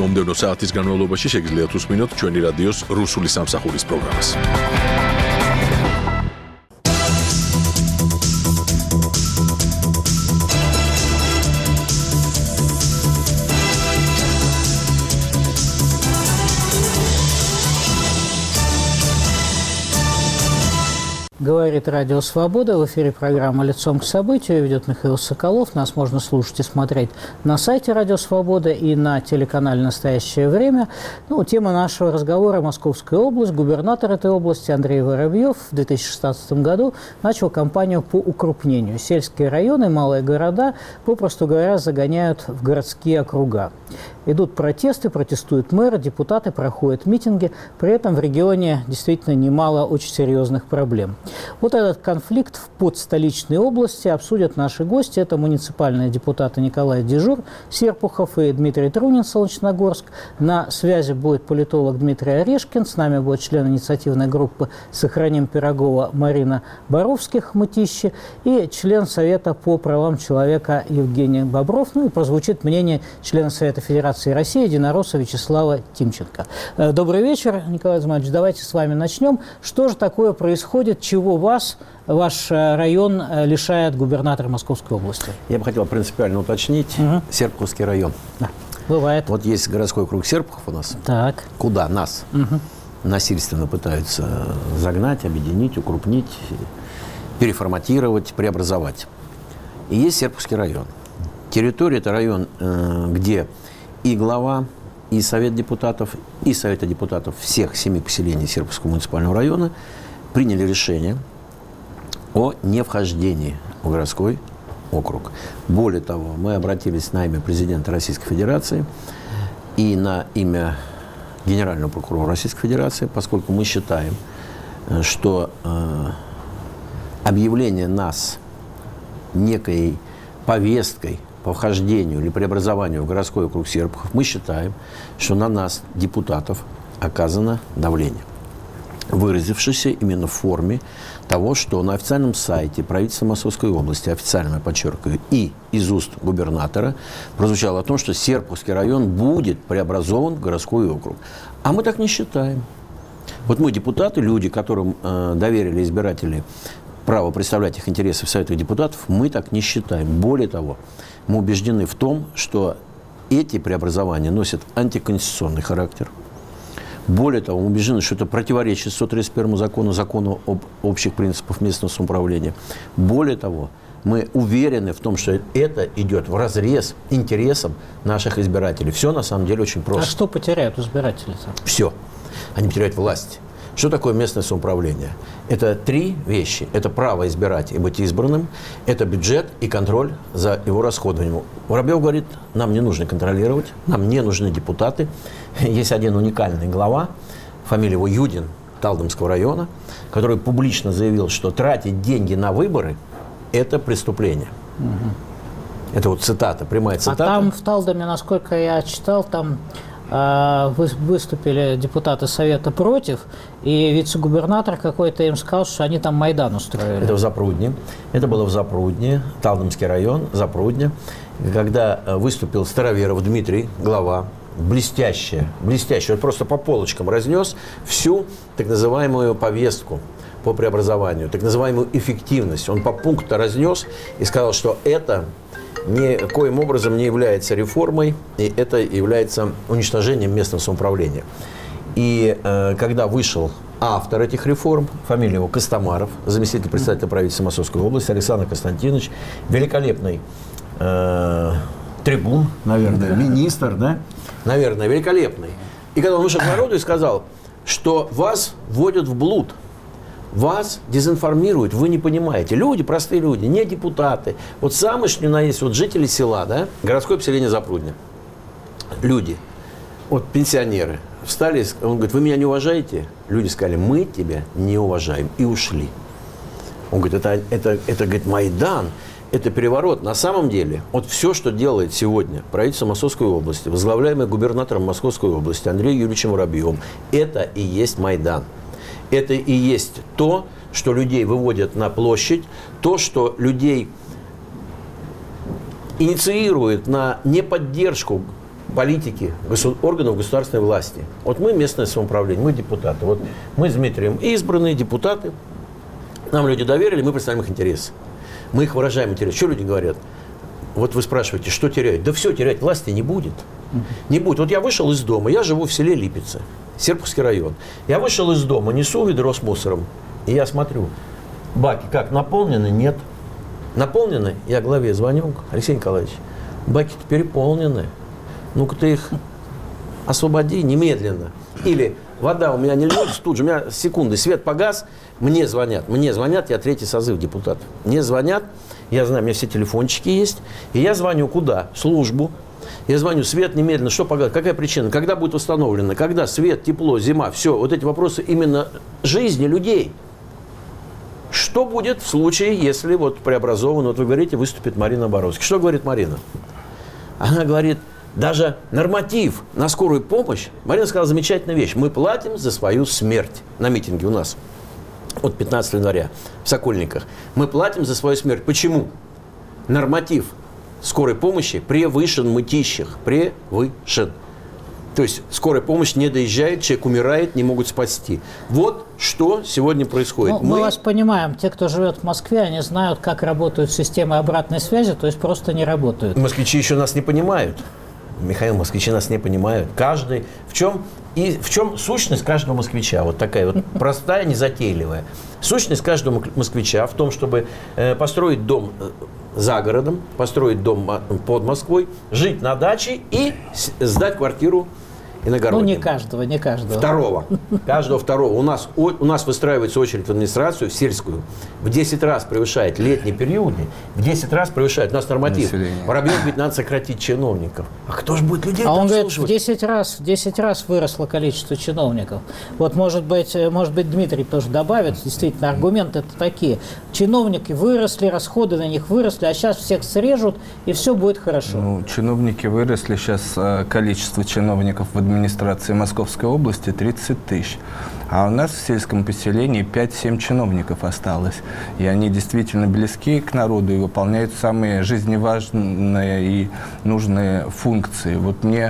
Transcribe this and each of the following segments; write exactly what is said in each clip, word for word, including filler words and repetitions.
მომდევნო საათის განმავლობაში შეგიძლიათ უსმინოთ ჩვენი რადიოს რუსული სამსახურის პროგრამას. Говорит Радио Свобода. В эфире программа «Лицом к событию». Ведет Михаил Соколов. Нас можно слушать и смотреть на сайте Радио Свобода и на телеканале «Настоящее время». Ну, тема нашего разговора – Московская область. Губернатор этой области Андрей Воробьев в две тысячи шестнадцатом году начал кампанию по укрупнению. Сельские районы, малые города, попросту говоря, загоняют в городские округа. Идут протесты, протестуют мэры, депутаты, проходят митинги. При этом в регионе действительно немало очень серьезных проблем. Вот этот конфликт в подстоличной области обсудят наши гости. Это муниципальные депутаты Николай Дежур, Серпухов и Дмитрий Трунин, Солнечногорск. На связи будет политолог Дмитрий Орешкин. С нами будет член инициативной группы «Сохраним Пирогова» Марина Боровских, Мытищи, и член Совета по правам человека Евгений Бобров. Ну и прозвучит мнение члена Совета Федерации России единоросса Вячеслава Тимченко. Добрый вечер, Николай Измайлович. Давайте с вами начнем. Что же такое происходит, чего вас, ваш район лишает губернатора Московской области? Я бы хотел принципиально уточнить. Угу. Серпуховский район. Да, бывает. Вот есть городской округ Серпухов у нас. Так. Куда нас угу. насильственно пытаются загнать, объединить, укрупнить, переформатировать, преобразовать. И есть Серпуховский район. Территория – это район, где и глава, и Совет депутатов, и Совета депутатов всех семи поселений Серпуховского муниципального района приняли решение о невхождении в городской округ. Более того, мы обратились на имя президента Российской Федерации и на имя генерального прокурора Российской Федерации, поскольку мы считаем, что э, объявление нас некой повесткой по вхождению или преобразованию в городской округ Серпухов, мы считаем, что на нас, депутатов, оказано давление, выразившееся именно в форме того, что на официальном сайте правительства Московской области, официально, я подчеркиваю, и из уст губернатора прозвучало о том, что Серпуховский район будет преобразован в городской округ. А мы так не считаем. Вот мы, депутаты, люди, которым э, доверили избиратели право представлять их интересы в Советах депутатов, мы так не считаем. Более того, мы убеждены в том, что эти преобразования носят антиконституционный характер. Более того, мы убеждены, что это противоречит сто тридцать первому закону, закону об общих принципах местного самоуправления. Более того, мы уверены в том, что это идет вразрез интересам наших избирателей. Все на самом деле очень просто. А что потеряют избиратели-то? Все. Они потеряют власть. Что такое местное самоуправление? Это три вещи. Это право избирать и быть избранным, это бюджет и контроль за его расходованием. Воробьев говорит, нам не нужно контролировать, нам не нужны депутаты. Есть один уникальный глава, фамилия его Юдин, Талдомского района, который публично заявил, что тратить деньги на выборы – это преступление. Угу. Это вот цитата, прямая цитата. А там в Талдоме, насколько я читал, там... выступили депутаты Совета против, и вице-губернатор какой-то им сказал, что они там Майдан устроили. Это в Запрудне. Это было в Запрудне, Талдомский район, Запрудне, когда выступил Староверов Дмитрий, глава, блестяще, блестяще, он просто по полочкам разнес всю так называемую повестку по преобразованию, так называемую эффективность. Он по пункту разнес и сказал, что это никоим образом не является реформой, и это является уничтожением местного самоуправления. И э, когда вышел автор этих реформ, фамилия его Костомаров, заместитель председателя правительства Московской области, Александр Константинович, великолепный э, трибун, наверное, министр, да? Наверное, великолепный. И когда он вышел к народу и сказал, что вас вводят в блуд, вас дезинформируют, вы не понимаете. Люди, простые люди, не депутаты. Вот самые, что ни на есть, вот жители села, да, городское поселение Запрудня. Люди, вот пенсионеры, встали, он говорит, вы меня не уважаете? Люди сказали, мы тебя не уважаем, и ушли. Он говорит, это, это, это говорит, Майдан, это переворот. На самом деле, вот все, что делает сегодня правительство Московской области, возглавляемое губернатором Московской области Андреем Юрьевичем Воробьевым, это и есть Майдан. Это и есть то, что людей выводят на площадь, то, что людей инициирует на неподдержку политики, госу- органов государственной власти. Вот мы местное самоуправление, мы депутаты. Вот мы с Дмитрием избранные депутаты. Нам люди доверили, мы представляем их интересы. Мы их выражаем интерес. Что люди говорят? Вот вы спрашиваете, что терять? Да все, терять власти не будет. Не будет. Вот я вышел из дома, я живу в селе Липице, Серпуховский район. Я вышел из дома, несу ведро с мусором, и я смотрю, баки как, наполнены? Нет. Наполнены? Я главе звоню, Алексей Николаевич, баки-то переполнены. Ну-ка ты их освободи немедленно. Или вода у меня не льется, тут же у меня секунды, свет погас, мне звонят, мне звонят, я третий созыв депутатов. Мне звонят, я знаю, у меня все телефончики есть, и я звоню куда? В службу. Я звоню, свет немедленно, что погас, какая причина, когда будет восстановлено, когда свет, тепло, зима, все, вот эти вопросы именно жизни людей. Что будет в случае, если вот преобразован, вот вы говорите, выступит Марина Боровская. Что говорит Марина? Она говорит, даже норматив на скорую помощь, Марина сказала замечательную вещь, мы платим за свою смерть на митинге у нас от пятнадцатого января в Сокольниках. Мы платим за свою смерть. Почему? Норматив скорой помощи превышен в Мытищах. Превышен. То есть скорая помощь не доезжает, человек умирает, не могут спасти. Вот что сегодня происходит. Ну, мы... мы вас понимаем. Те, кто живет в Москве, они знают, как работают системы обратной связи, то есть просто не работают. Москвичи еще нас не понимают. Михаил, москвичи нас не понимают. Каждый... В чем, и, в чем сущность каждого москвича? Вот такая вот простая, незатейливая. Сущность каждого москвича в том, чтобы э, построить дом за городом, построить дом под Москвой, жить на даче и сдать квартиру иногородним. Ну, не каждого, не каждого. Второго. Каждого второго. У нас, у, у нас выстраивается очередь в администрацию, в сельскую, в десять раз превышает летние периоды, в десять раз превышает. У нас норматив. Воробьев говорит, надо сократить чиновников. А кто же будет людей А он говорит, обслуживать? в десять раз, в десять раз выросло количество чиновников. Вот, может быть, может быть, Дмитрий тоже добавит. Действительно, аргументы это такие. Чиновники выросли, расходы на них выросли, а сейчас всех срежут, и все будет хорошо. Ну, чиновники выросли. Сейчас количество чиновников в администрации Московской области тридцать тысяч. А у нас в сельском поселении пять-семь чиновников осталось. И они действительно близки к народу и выполняют самые жизневажные и нужные функции. Вот мне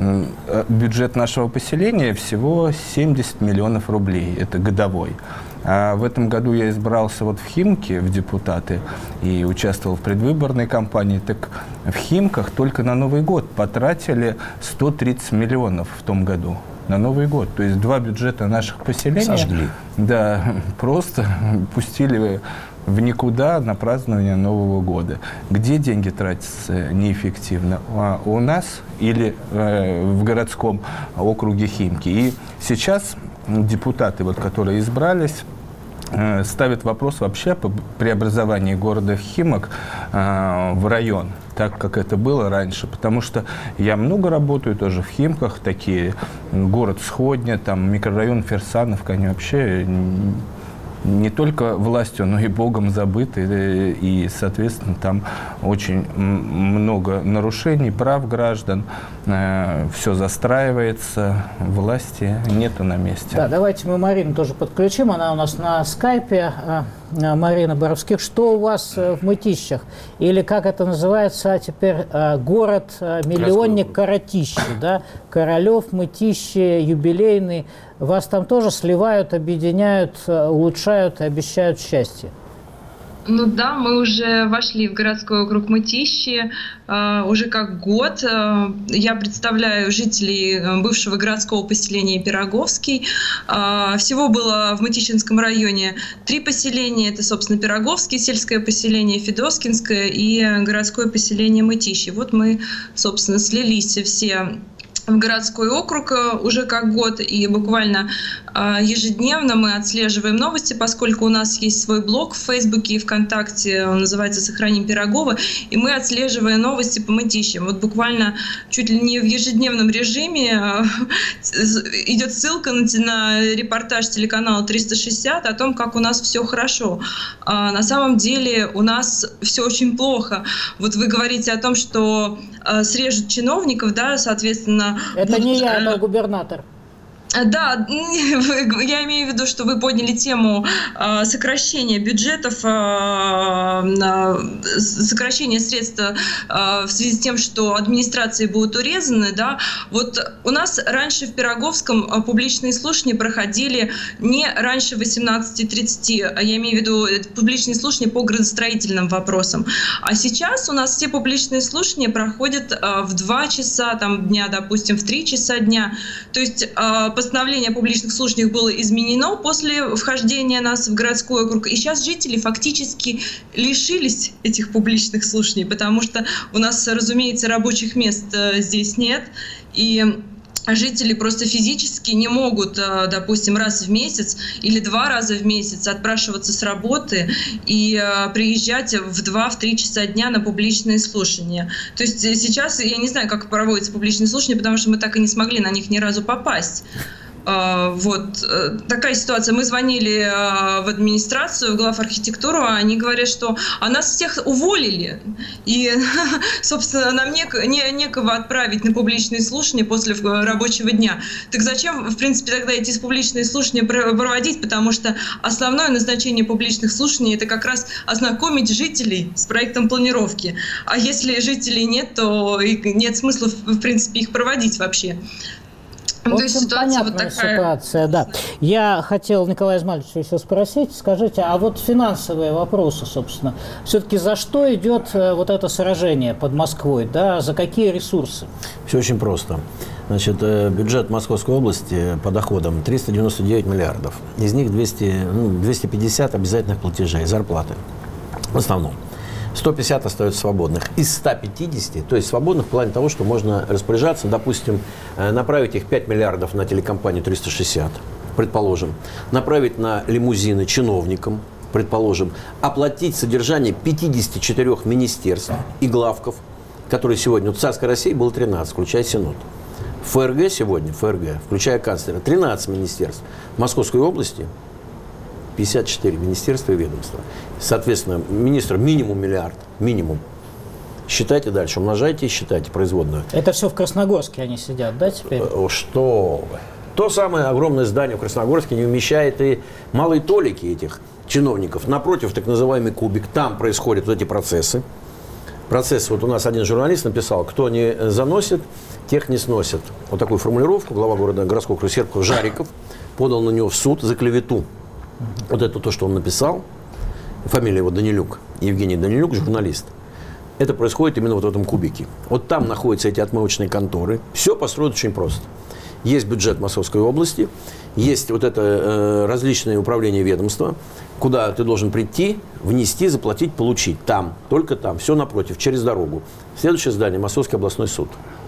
бюджет нашего поселения всего семьдесят миллионов рублей. Это годовой. А в этом году я избрался вот в Химки в депутаты и участвовал в предвыборной кампании. Так в Химках только на Новый год потратили сто тридцать миллионов в том году. На Новый год. То есть два бюджета наших поселений сожгли. Да, просто пустили в никуда на празднование Нового года. Где деньги тратятся неэффективно? А у нас или э, в городском округе Химки. И сейчас депутаты, вот, которые избрались, э, ставят вопрос вообще по преобразованию города Химок э, в район, так как это было раньше. Потому что я много работаю тоже в Химках, такие город Сходня, там микрорайон Ферсановка, они вообще не только властью, но и Богом забыты. И, соответственно, там очень много нарушений прав граждан. Все застраивается, власти нету на месте. Да, давайте мы Марину тоже подключим. Она у нас на скайпе. Марина Боровских. Что у вас в Мытищах? Или, как это называется теперь, город-миллионник Коротищи, да? Королев, Мытищи, Юбилейный. Вас там тоже сливают, объединяют, улучшают и обещают счастье. Ну да, мы уже вошли в городской округ Мытищи э, уже как год. Э, я представляю жителей бывшего городского поселения Пироговский. Э, всего было в Мытищинском районе три поселения. Это, собственно, Пироговский, сельское поселение Федоскинское и городское поселение Мытищи. Вот мы, собственно, слились все в городской округ уже как год, и буквально ежедневно мы отслеживаем новости, поскольку у нас есть свой блог в Фейсбуке и ВКонтакте, он называется «Сохраним Пирогова», и мы отслеживаем новости по Мытищам. Вот буквально чуть ли не в ежедневном режиме идет ссылка на, на репортаж телеканала триста шестьдесят о том, как у нас все хорошо. А на самом деле у нас все очень плохо. Вот вы говорите о том, что срежут чиновников, да, соответственно... Это не я, это губернатор. Да, я имею в виду, что вы подняли тему э, сокращения бюджетов, э, сокращения средств э, в связи с тем, что администрации будут урезаны. Да? Вот у нас раньше в Пироговском публичные слушания проходили не раньше восемнадцати тридцати, а я имею в виду публичные слушания по градостроительным вопросам. А сейчас у нас все публичные слушания проходят э, в два часа там, дня, допустим, в три часа дня. То есть э, постановление о публичных слушаниях было изменено после вхождения нас в городской округ. И сейчас жители фактически лишились этих публичных слушаний, потому что у нас, разумеется, рабочих мест здесь нет. И жители просто физически не могут, допустим, раз в месяц или два раза в месяц отпрашиваться с работы и приезжать в два-три часа дня на публичные слушания. То есть сейчас я не знаю, как проводятся публичные слушания, потому что мы так и не смогли на них ни разу попасть. Вот такая ситуация. Мы звонили в администрацию, в главархитектуру, они говорят, что а нас всех уволили, и, собственно, нам не, не, некого отправить на публичные слушания после рабочего дня. Так зачем, в принципе, тогда эти публичные слушания проводить, потому что основное назначение публичных слушаний — это как раз ознакомить жителей с проектом планировки. А если жителей нет, то нет смысла, в принципе, их проводить вообще. В общем, ситуация понятная вот такая. Ситуация, да. Я хотел Николая Измайловича еще спросить, скажите, а вот финансовые вопросы, собственно, все-таки за что идет вот это сражение под Москвой, да, за какие ресурсы? Все очень просто. Значит, бюджет Московской области по доходам триста девяносто девять миллиардов. Из них двести, ну, двести пятьдесят обязательных платежей, зарплаты в основном. сто пятьдесят остается свободных. Из ста пятидесяти, то есть свободных в плане того, что можно распоряжаться, допустим, направить их пять миллиардов на телекомпанию триста шестьдесят, предположим, направить на лимузины чиновникам, предположим, оплатить содержание пятидесяти четырёх министерств и главков, которые сегодня, вот в Царской России было тринадцать, включая Синод. В ФРГ сегодня, ФРГ, включая канцлера, тринадцать министерств. В Московской области пятьдесят четыре министерства и ведомства. Соответственно, министр минимум миллиард. Минимум. Считайте дальше, умножайте и считайте производную. Это все в Красногорске они сидят, да, теперь? Что вы. То самое огромное здание в Красногорске не вмещает и малые толики этих чиновников. Напротив, так называемый кубик. Там происходят вот эти процессы. Процесс, вот у нас один журналист написал, кто не заносит, тех не сносит. Вот такую формулировку глава города городского округа Серпухов Жариков подал на него в суд за клевету. Вот это то, что он написал. Фамилия его Данилюк, Евгений Данилюк, журналист. Это происходит именно вот в этом кубике. Вот там находятся эти отмывочные конторы. Все построено очень просто. Есть бюджет Московской области, есть вот это э, различные управления ведомства, куда ты должен прийти, внести, заплатить, получить. Там, только там, все напротив, через дорогу. Следующее здание – Московский областной суд.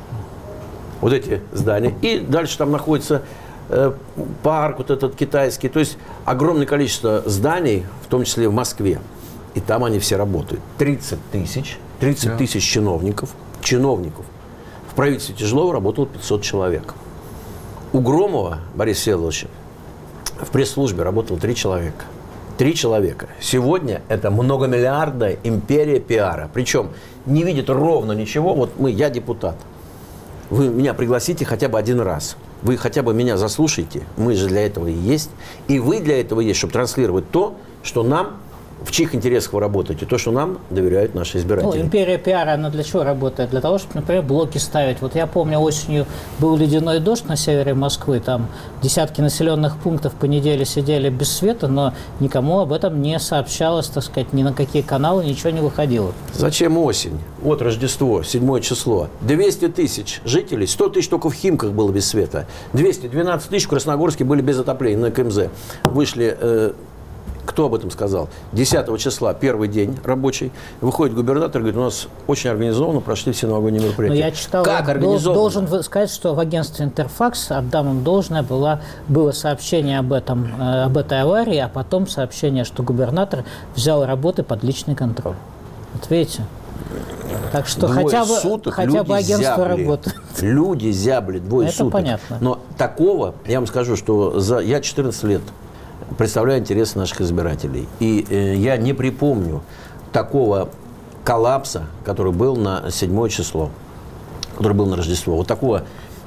Вот эти здания. И дальше там находится э, парк вот этот китайский. То есть огромное количество зданий, в том числе в Москве. И там они все работают. тридцать тысяч, тридцать тысяч чиновников, чиновников. В правительстве Тяжелова работало пятьсот человек. У Громова Бориса Всеволодовича в пресс-службе работало три человека. Три человека. Сегодня это многомиллиардная империя пиара. Причем не видит ровно ничего. Вот мы, я депутат. Вы меня пригласите хотя бы один раз. Вы хотя бы меня заслушайте. Мы же для этого и есть. И вы для этого есть, чтобы транслировать то, что нам, в чьих интересах вы работаете, то, что нам доверяют наши избиратели. Ну, империя пиара, она для чего работает? Для того, чтобы, например, блоки ставить. Вот я помню, осенью был ледяной дождь на севере Москвы, там десятки населенных пунктов по неделе сидели без света, но никому об этом не сообщалось, так сказать, ни на какие каналы, ничего не выходило. Зачем осень? Вот Рождество, седьмое число. двести тысяч жителей, сто тысяч только в Химках было без света. двести двенадцать тысяч в Красногорске были без отопления на КМЗ. Вышли... Э, Кто об этом сказал? десятого числа, первый день рабочий, выходит губернатор и говорит, у нас очень организованно прошли все новогодние мероприятия. Но я читал, как организованно? Должен сказать, что в агентстве «Интерфакс», отдам им должное, было, было сообщение об, этом, об этой аварии, а потом сообщение, что губернатор взял работы под личный контроль. Вот видите? Так что двое хотя бы, суток хотя бы агентство зябли. работает. Люди зябли двое Это суток. понятно. Но такого, я вам скажу, что за, я четырнадцать лет представляю интересы наших избирателей. И э, я не припомню такого коллапса, который был на седьмое число, который был на Рождество. Вот такого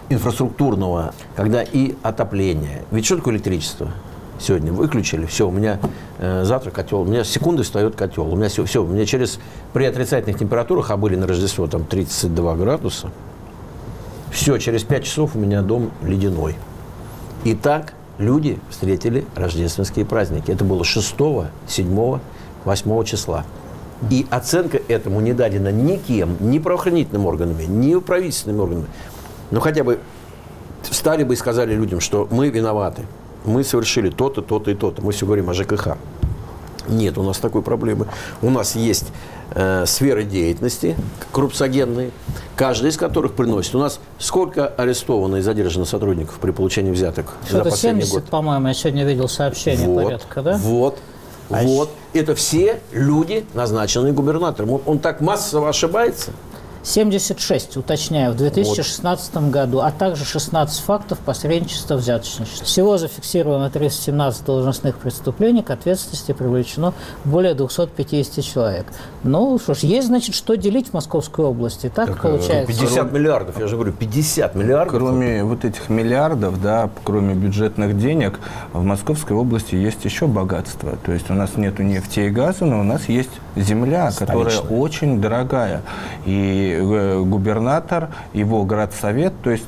инфраструктурного, когда и отопление. Ведь что такое электричество? Сегодня выключили, все, у меня э, завтра котел, у меня секунды встает котел, у меня все, все, у меня через, при отрицательных температурах, а были на Рождество там тридцать два градуса, все, через пять часов у меня дом ледяной. И так люди встретили рождественские праздники. Это было шестого, седьмого, восьмого числа. И оценка этому не дадена никем, ни правоохранительными органами, ни правительственными органами. Но хотя бы встали бы и сказали людям, что мы виноваты. Мы совершили то-то, то-то и то-то. Мы все говорим о ЖКХ. Нет у нас такой проблемы. У нас есть э, сферы деятельности коррупциогенные, каждая из которых приносит. У нас сколько арестовано и задержано сотрудников при получении взяток за последний семьдесят, год? По-моему, я сегодня видел сообщение вот, порядка, да? Вот, а вот. Это все люди, назначенные губернатором. Он, он так массово ошибается. семьдесят шесть, уточняю, в две тысячи шестнадцатом году, а также шестнадцать фактов посредничества, взяточничества. Всего зафиксировано триста семнадцать должностных преступлений, к ответственности привлечено более двухсот пятидесяти человек. Ну, что ж, есть, значит, что делить в Московской области. Так, так получается. пятьдесят миллиардов, я же говорю, пятьдесят миллиардов. Кроме вот этих миллиардов, да, кроме бюджетных денег, в Московской области есть еще богатство. То есть у нас нету нефти и газа, но у нас есть земля, столичная, которая очень дорогая. И губернатор, его городсовет, то есть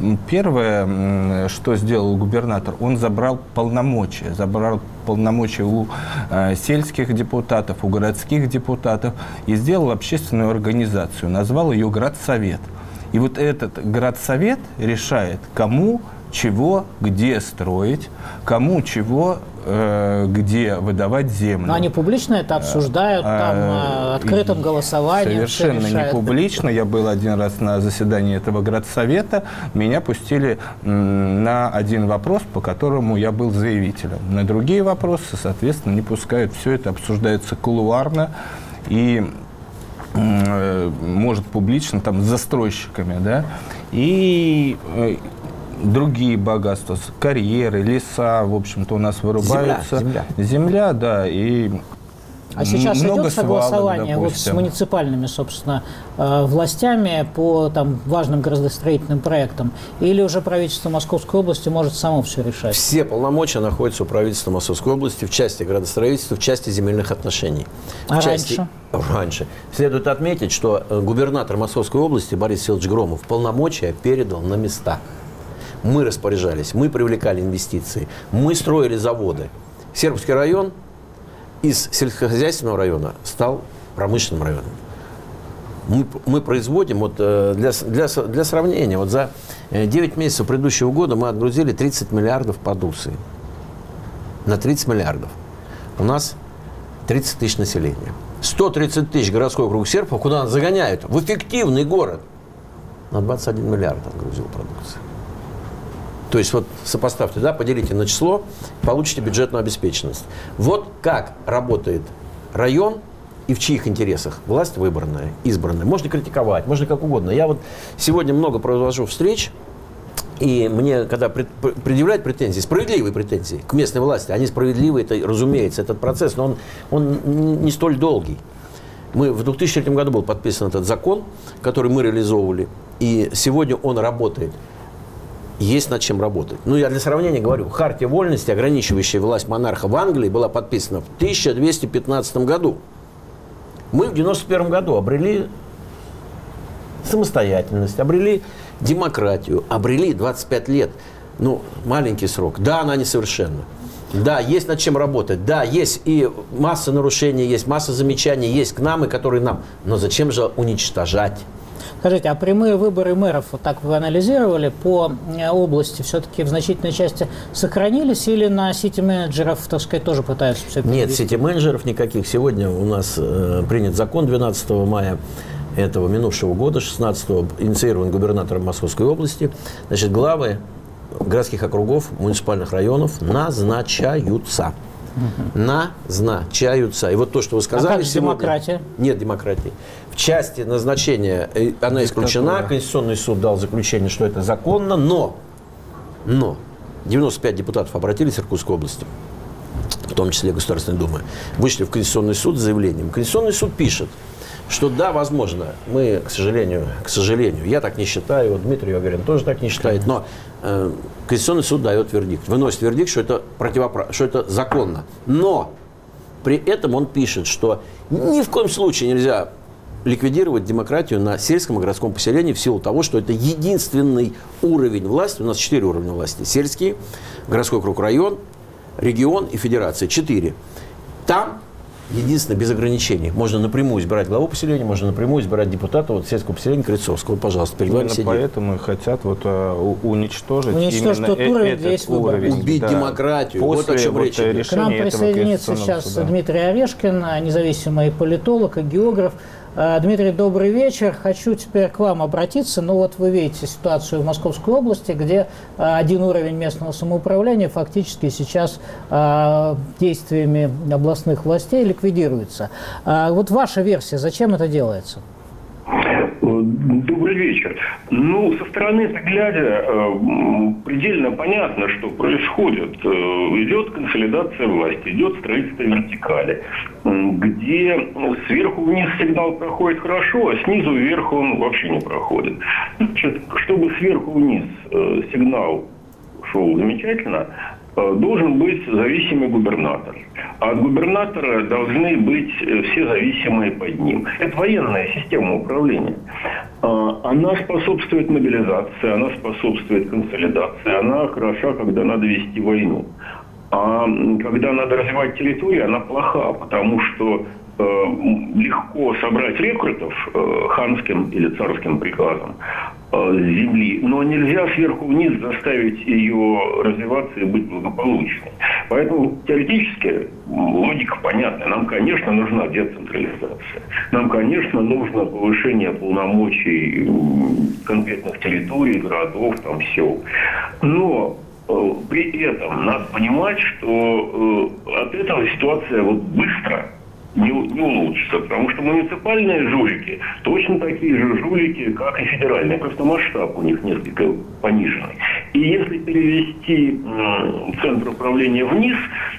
первое, что сделал губернатор, он забрал полномочия, забрал полномочия у э, сельских депутатов, у городских депутатов и сделал общественную организацию, назвал ее городсовет. И вот этот городсовет решает, кому, чего, где строить, кому, чего, э, где выдавать землю. Но они публично это обсуждают, там, э, открытым голосованием. Совершенно не публично. Я был один раз на заседании этого городсовета. Меня пустили м, на один вопрос, по которому я был заявителем. На другие вопросы, соответственно, не пускают. Все это обсуждается кулуарно и м, может публично, там, с застройщиками, да, и другие богатства, карьеры, леса, в общем-то, у нас вырубаются. Земля, земля. Земля, да, и А сейчас много идет согласование свалок, вот с муниципальными, собственно, властями по там, важным градостроительным проектам? Или уже правительство Московской области может само все решать? Все полномочия находятся у правительства Московской области в части градостроительства, в части земельных отношений. В А части... раньше? Раньше. Следует отметить, что губернатор Московской области Борис Васильевич Громов полномочия передал на места. Мы распоряжались, мы привлекали инвестиции, мы строили заводы. Сербский район из сельскохозяйственного района стал промышленным районом. Мы, мы производим, вот, для, для, для сравнения, вот за девять месяцев предыдущего года мы отгрузили тридцать миллиардов продукции. На тридцать миллиардов. У нас тридцать тысяч населения. сто тридцать тысяч городской округ Серпухов, куда нас загоняют? В эффективный город. На двадцать один миллиард отгрузил продукции. То есть вот сопоставьте, да, поделите на число, получите бюджетную обеспеченность. Вот как работает район и в чьих интересах власть выбранная, избранная. Можно критиковать, можно как угодно. Я вот сегодня много провожу встреч, и мне, когда предъявляют претензии, справедливые претензии к местной власти, они справедливые, это, разумеется, этот процесс, но он, он не столь долгий. Мы, в две тысячи третьем году был подписан этот закон, который мы реализовывали, и сегодня он работает. Есть над чем работать. Ну, я для сравнения говорю, хартия вольности, ограничивающая власть монарха в Англии, была подписана в тысяча двести пятнадцатом году. Мы в девяносто первом году обрели самостоятельность, обрели демократию, обрели двадцать пять лет. Ну, маленький срок. Да, она несовершенна. Да, есть над чем работать. Да, есть и масса нарушений, есть масса замечаний, есть к нам и которые нам. Но зачем же уничтожать? Скажите, а прямые выборы мэров, вот так вы анализировали, по области все-таки в значительной части сохранились или на сити-менеджеров, так сказать, тоже пытаются все перевести? Нет, сити-менеджеров никаких. Сегодня у нас э, принят закон двенадцатого мая этого минувшего года, шестнадцатого, инициирован губернатором Московской области. Значит, главы городских округов, муниципальных районов назначаются. Угу. Назначаются. И вот то, что вы сказали а как же сегодня... демократия? Нет демократии. В части назначения она исключена. Конституционный суд дал заключение, что это законно, но, но девяносто пять депутатов обратились в Иркутской области, в том числе Государственной Думы, вышли в Конституционный суд с заявлением. Конституционный суд пишет, что да, возможно, мы, к сожалению, к сожалению, я так не считаю, Дмитрий Агарин тоже так не считает, но э, Конституционный суд дает вердикт, выносит вердикт, что это противопра... что это законно. Но при этом он пишет, что ни в коем случае нельзя ликвидировать демократию на сельском и городском поселении в силу того, что это единственный уровень власти, у нас четыре уровня власти, сельский, городской округ, район, регион и федерация, четыре. Там единственное, без ограничений. Можно напрямую избирать главу поселения, можно напрямую избирать депутата вот, сельского поселения Крыльцовского. Пожалуйста, перед вами сидит. Поэтому и хотят вот, uh, уничтожить, уничтожить именно тот уровень, этот есть уровень. Убить да. демократию. После вот о чем вот речь идет. К нам присоединится сейчас суда. Дмитрий Орешкин, независимый политолог и географ. Дмитрий, добрый вечер. Хочу теперь к вам обратиться. Ну вот вы видите ситуацию в Московской области, где один уровень местного самоуправления фактически сейчас действиями областных властей ликвидируется. Вот ваша версия, зачем это делается? Добрый вечер. Ну, со стороны глядя, предельно понятно, что происходит. Идет консолидация власти, идет строительство вертикали, где сверху вниз сигнал проходит хорошо, а снизу вверх он вообще не проходит. Значит, чтобы сверху вниз сигнал шел замечательно, должен быть зависимый губернатор. А от губернатора должны быть все зависимые под ним. Это военная система управления. Она способствует мобилизации, она способствует консолидации, она хороша, когда надо вести войну. А когда надо развивать территорию, она плоха, потому что э, легко собрать рекрутов э, ханским или царским приказом э, с земли, но нельзя сверху вниз заставить ее развиваться и быть благополучной. Поэтому теоретически логика понятна. Нам, конечно, нужна децентрализация. Нам, конечно, нужно повышение полномочий конкретных территорий, городов, там, сел. Но при этом надо понимать, что э, от этого ситуация вот быстро не, не улучшится, потому что муниципальные жулики точно такие же жулики, как и федеральные, просто масштаб у них несколько пониженный. И если перевести э, центр управления вниз,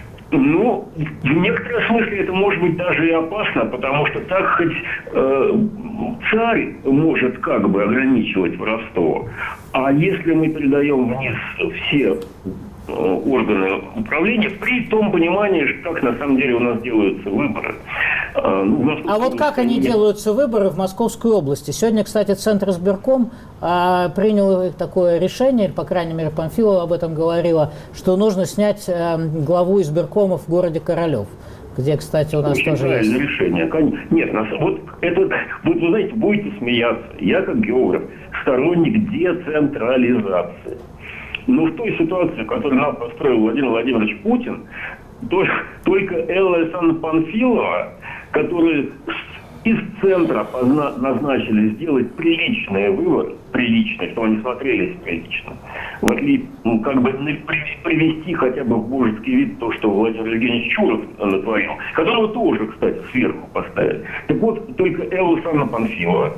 ну, в некотором смысле это может быть даже и опасно, потому что так хоть э, царь может как бы ограничивать воровство, а если мы передаем вниз все э, органы управления, при том понимании, как на самом деле у нас делаются выборы. Э, ну, а вот как они делаются выборы в Московской области? Сегодня, кстати, Центр избирком э, принял такое решение, по крайней мере, Панфилова об этом говорила, что нужно снять э, главу избиркома в городе Королев, где, кстати, у нас очень тоже есть решение. Нет, нас, вот это, вот вы знаете, будете смеяться. Я как географ сторонник децентрализации. Но в той ситуации, которую нам построил Владимир Владимирович Путин, то, только Элла Александровна Панфилова, которые из центра позна- назначили сделать приличные выборы, приличные, чтобы они смотрелись прилично, вот ли, ну, как бы привести хотя бы в божеский вид то, что Владимир Евгеньевич Чуров натворил, которого тоже, кстати, сверху поставили. Так вот, только Элла Александровна Панфилова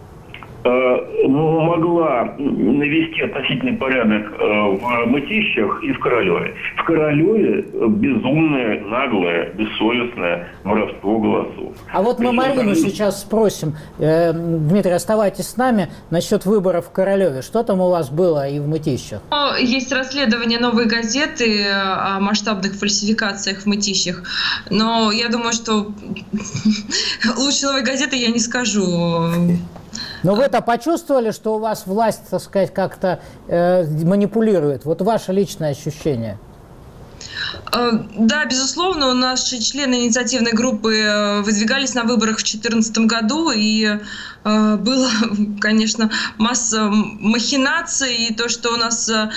э, могла навести относительный порядок э, в Мытищах и в Королеве. В Королеве безумное, наглое, бессовестное воровство голосов. А вот мы Марину сейчас спросим. Э, Дмитрий, оставайтесь с нами насчет выборов в Королеве. Что там у вас было и в Мытищах? Есть расследование «Новой газеты» о масштабных фальсификациях в Мытищах. Но я думаю, что лучше «Новой газеты» я не скажу. Но вы-то почувствовали, что у вас власть, так сказать, как-то э, манипулирует? Вот ваше личное ощущение. Да, безусловно, наши члены инициативной группы выдвигались на выборах в две тысячи четырнадцатом году, и э, было, конечно, масса махинаций, и то, что у нас э,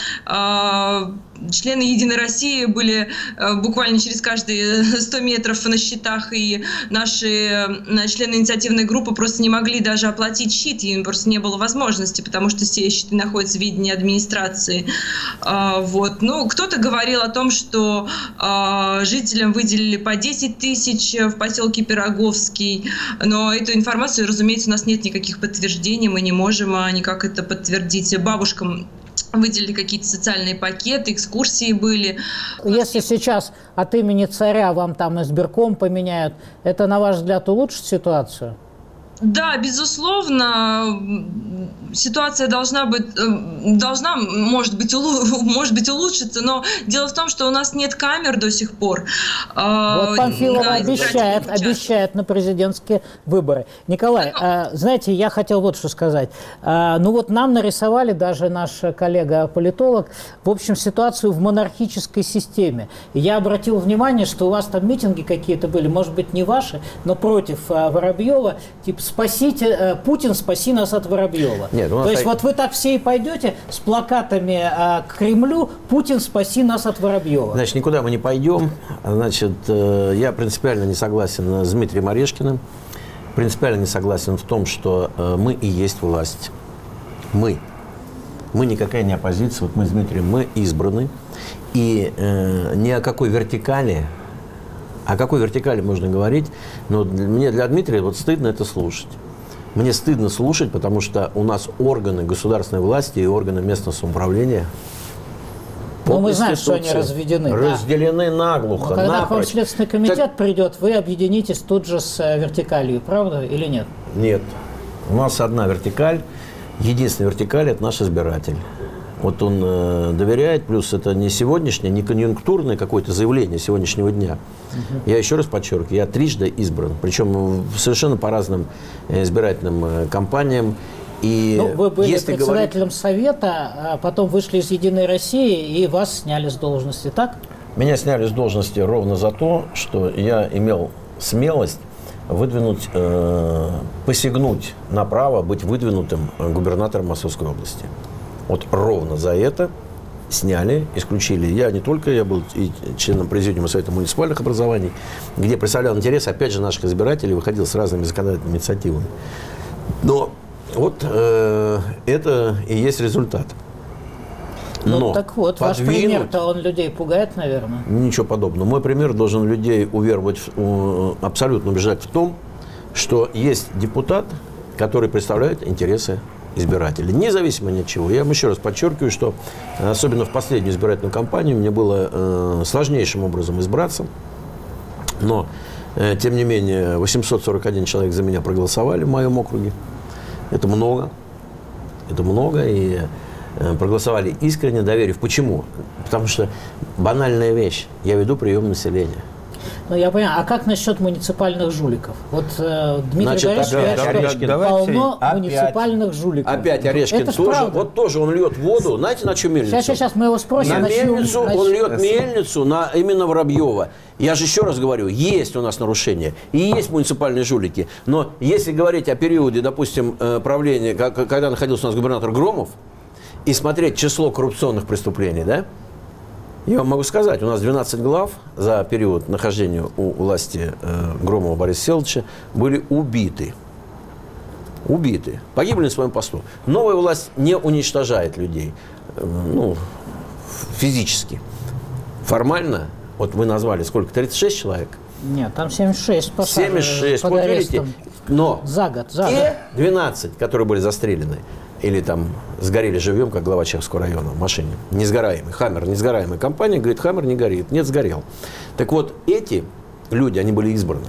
члены «Единой России» были э, буквально через каждые сто метров на счетах, и наши э, члены инициативной группы просто не могли даже оплатить счет, им просто не было возможности, потому что все счеты находятся в ведении администрации. Э, вот. Ну, кто-то говорил о том, что э, жителям выделили по десять тысяч в поселке Пироговский, но эту информацию, разумеется, у нас нет никаких подтверждений, мы не можем никак это подтвердить. Бабушкам выделили какие-то социальные пакеты, экскурсии были. Если сейчас от имени царя вам там избирком поменяют, это, на ваш взгляд, улучшит ситуацию? Да, безусловно, ситуация должна быть, должна, может быть, улу, может быть, улучшиться, но дело в том, что у нас нет камер до сих пор. Вот Панфилова обещает, обещает на президентские выборы. Николай, а, знаете, я хотел вот что сказать. А, ну вот нам нарисовали, даже наш коллега-политолог, в общем, ситуацию в монархической системе. И я обратил внимание, что у вас там митинги какие-то были, может быть, не ваши, но против а, Воробьева, типа «Спасите, Путин, спаси нас от Воробьева». Нет, То есть вот вы так все и пойдете с плакатами а, к Кремлю «Путин, спаси нас от Воробьева». Значит, никуда мы не пойдем. Значит, я принципиально не согласен с Дмитрием Орешкиным. Принципиально не согласен в том, что мы и есть власть. Мы. Мы никакая не оппозиция. Вот мы с Дмитрием, мы избраны. И э, ни о какой вертикали, о какой вертикали можно говорить, но мне для Дмитрия вот стыдно это слушать. Мне стыдно слушать, потому что у нас органы государственной власти и органы местного самоуправления Но мы знаем, что они разведены. Разделены да. наглухо. Но когда напрочь. к вам Следственный комитет так... придет, вы объединитесь тут же с вертикалью, правда или нет? Нет. У нас одна вертикаль. Единственная вертикаль – это наш избиратель. Вот он э, доверяет, плюс это не сегодняшнее, не конъюнктурное какое-то заявление сегодняшнего дня. Угу. Я еще раз подчеркиваю, я трижды избран, причем совершенно по разным избирательным э, кампаниям. И ну, вы были если председателем говорить... Совета, а потом вышли из «Единой России», и вас сняли с должности, так? Меня сняли с должности ровно за то, что я имел смелость выдвинуть, э, посягнуть на право быть выдвинутым губернатором Московской области. Вот ровно за это сняли, исключили. Я не только, я был и членом Президиума Совета муниципальных образований, где представлял интерес, опять же, наших избирателей, выходил с разными законодательными инициативами. Но вот э, это и есть результат. Но ну, так вот, подвинуть... ваш пример-то, он людей пугает, наверное. Ничего подобного. Мой пример должен людей уверовать, абсолютно убеждать в том, что есть депутат, который представляет интересы избирателей, независимо ни от чего. Я вам еще раз подчеркиваю, что особенно в последнюю избирательную кампанию мне было э, сложнейшим образом избраться, но, э, тем не менее, восемьсот сорок один человек за меня проголосовали в моем округе. Это много, это много, и э, проголосовали искренне, доверив. Почему? Потому что банальная вещь, я веду прием населения. Ну, я понимаю. А как насчет муниципальных жуликов? Вот э, Дмитрий Борисович говорит, что Орешкин, полно опять, муниципальных жуликов. Опять Орешкин это тоже, правда. вот тоже он льет воду, знаете, на чью мельницу? Сейчас, сейчас, сейчас мы его спросим. На, на мельницу, на... он льет мельницу на именно Воробьева. Я же еще раз говорю, есть у нас нарушения, и есть муниципальные жулики. Но если говорить о периоде, допустим, правления, когда находился у нас губернатор Громов, и смотреть число коррупционных преступлений, да, я вам могу сказать, у нас двенадцать глав за период нахождения у власти э, Громова Бориса Всеволодовича были убиты. Убиты. Погибли на своем посту. Новая власть не уничтожает людей, э, ну, физически. Формально, вот вы назвали сколько, тридцать шесть человек? Нет, там семьдесят шесть посажен, семьдесят шесть, под вот арестом. видите, но за год, за и год. двенадцать, которые были застрелены, или там сгорели живьем, как глава Чеховского района в машине. Несгораемый. Хаммер, несгораемая компания, говорит, Хаммер не горит. Нет, сгорел. Так вот, эти люди, они были избраны.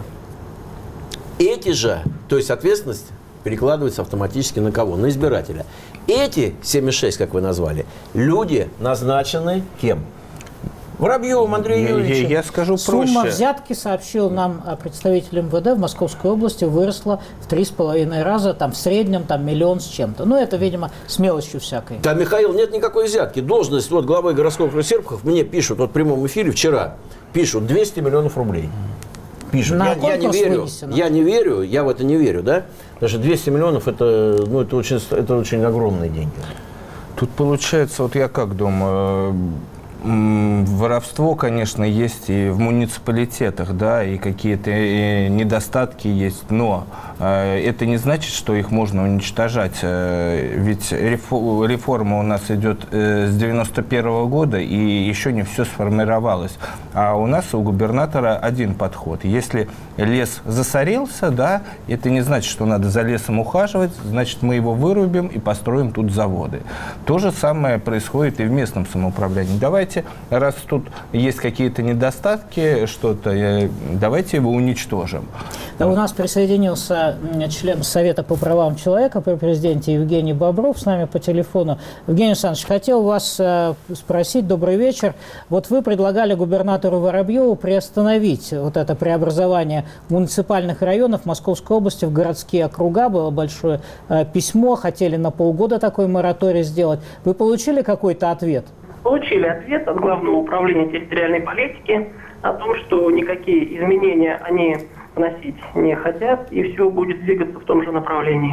Эти же, то есть ответственность перекладывается автоматически на кого? На избирателя. Эти семьдесят шесть, как вы назвали, люди назначены кем? Воробьевым Андреем Юрьевичем. Я, я скажу проще. Сумма взятки, сообщил нам представитель эм вэ дэ в Московской области, выросла в три с половиной раза, там в среднем там миллион с чем-то. Ну, это, видимо, с мелочью всякой. Да, Михаил, нет никакой взятки. Должность вот главы городского округа Серпухов мне пишут, вот в прямом эфире вчера, пишут двести миллионов рублей. Пишут. На я, я не верю, вынесено. я не верю, я в это не верю, да? Потому что двести миллионов это, ну, это, очень, это очень огромные деньги. Тут получается, вот я как думаю, воровство, конечно, есть и в муниципалитетах, да, и какие-то недостатки есть, но э, это не значит, что их можно уничтожать. Э, ведь реформа у нас идет э, с девяносто первого года, и еще не все сформировалось. А у нас у губернатора один подход. Если лес засорился, да, это не значит, что надо за лесом ухаживать, значит, мы его вырубим и построим тут заводы. То же самое происходит и в местном самоуправлении. Давайте давайте, раз тут есть какие-то недостатки, что-то, давайте его уничтожим. Да, у нас присоединился член Совета по правам человека при президенте Евгений Бобров с нами по телефону. Евгений Александрович, хотел вас спросить, добрый вечер. Вот вы предлагали губернатору Воробьеву приостановить вот это преобразование муниципальных районов Московской области в городские округа. Было большое письмо, хотели на полгода такой мораторий сделать. Вы получили какой-то ответ? Получили ответ от Главного управления территориальной политики о том, что никакие изменения они вносить не хотят, и все будет двигаться в том же направлении.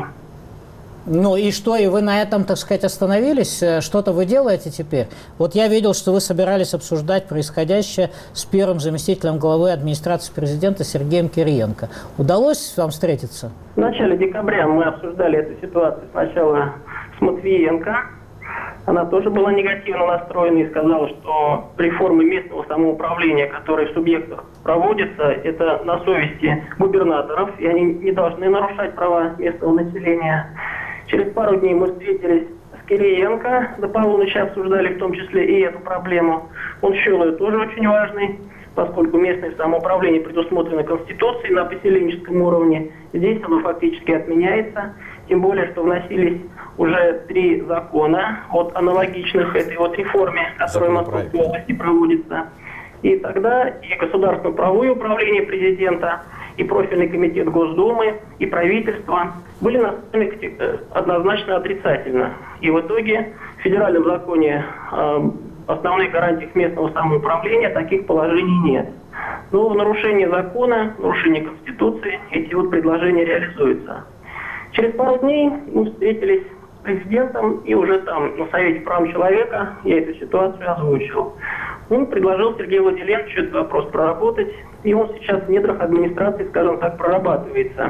Ну и что, и вы на этом, так сказать, остановились? Что-то вы делаете теперь? Вот я видел, что вы собирались обсуждать происходящее с первым заместителем главы администрации президента Сергеем Кириенко. Удалось вам встретиться? В начале декабря мы обсуждали эту ситуацию сначала с Матвиенко. Она тоже была негативно настроена и сказала, что реформы местного самоуправления, которые в субъектах проводятся, это на совести губернаторов, и они не должны нарушать права местного населения. Через пару дней мы встретились с Кириенко, до полуночи обсуждали в том числе и эту проблему. Он счел ее тоже очень важной, поскольку местное самоуправление предусмотрено Конституцией на поселенческом уровне. Здесь оно фактически отменяется, тем более, что вносились уже три закона от аналогичных этой вот реформе, которая в Московской области проводится. И тогда и Государственно-правовое управление президента, и профильный комитет Госдумы, и правительство были настроены однозначно отрицательно. И в итоге в федеральном законе э, основных гарантиях местного самоуправления таких положений нет. Но в нарушении закона, в нарушении Конституции эти вот предложения реализуются. Через пару дней мы встретились с президентом, и уже там на Совете прав человека я эту ситуацию озвучил. Он предложил Сергею Владимировичу этот вопрос проработать, и он сейчас в недрах администрации, скажем так, прорабатывается.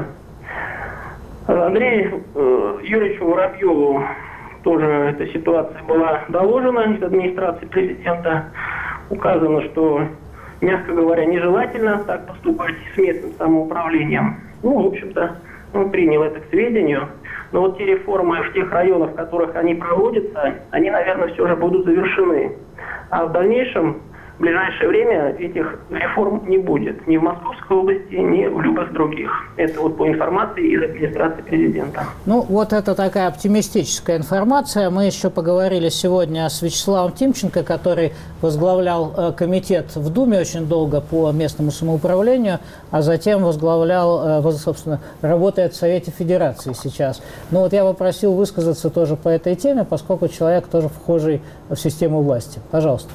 Андрею э, Юрьевичу Воробьеву тоже эта ситуация была доложена из администрации президента. Указано, что, мягко говоря, нежелательно так поступать с местным самоуправлением. Ну, в общем-то, он принял это к сведению. Но вот те реформы в тех районах, в которых они проводятся, они, наверное, все же будут завершены. А в дальнейшем, в ближайшее время, этих реформ не будет. Ни в Московской области, ни в любых других. Это вот по информации из администрации президента. Ну, вот это такая оптимистическая информация. Мы еще поговорили сегодня с Вячеславом Тимченко, который возглавлял э, комитет в Думе очень долго по местному самоуправлению, а затем возглавлял, э, собственно, работает в Совете Федерации сейчас. Ну, вот я попросил высказаться тоже по этой теме, поскольку человек тоже вхожий в систему власти. Пожалуйста.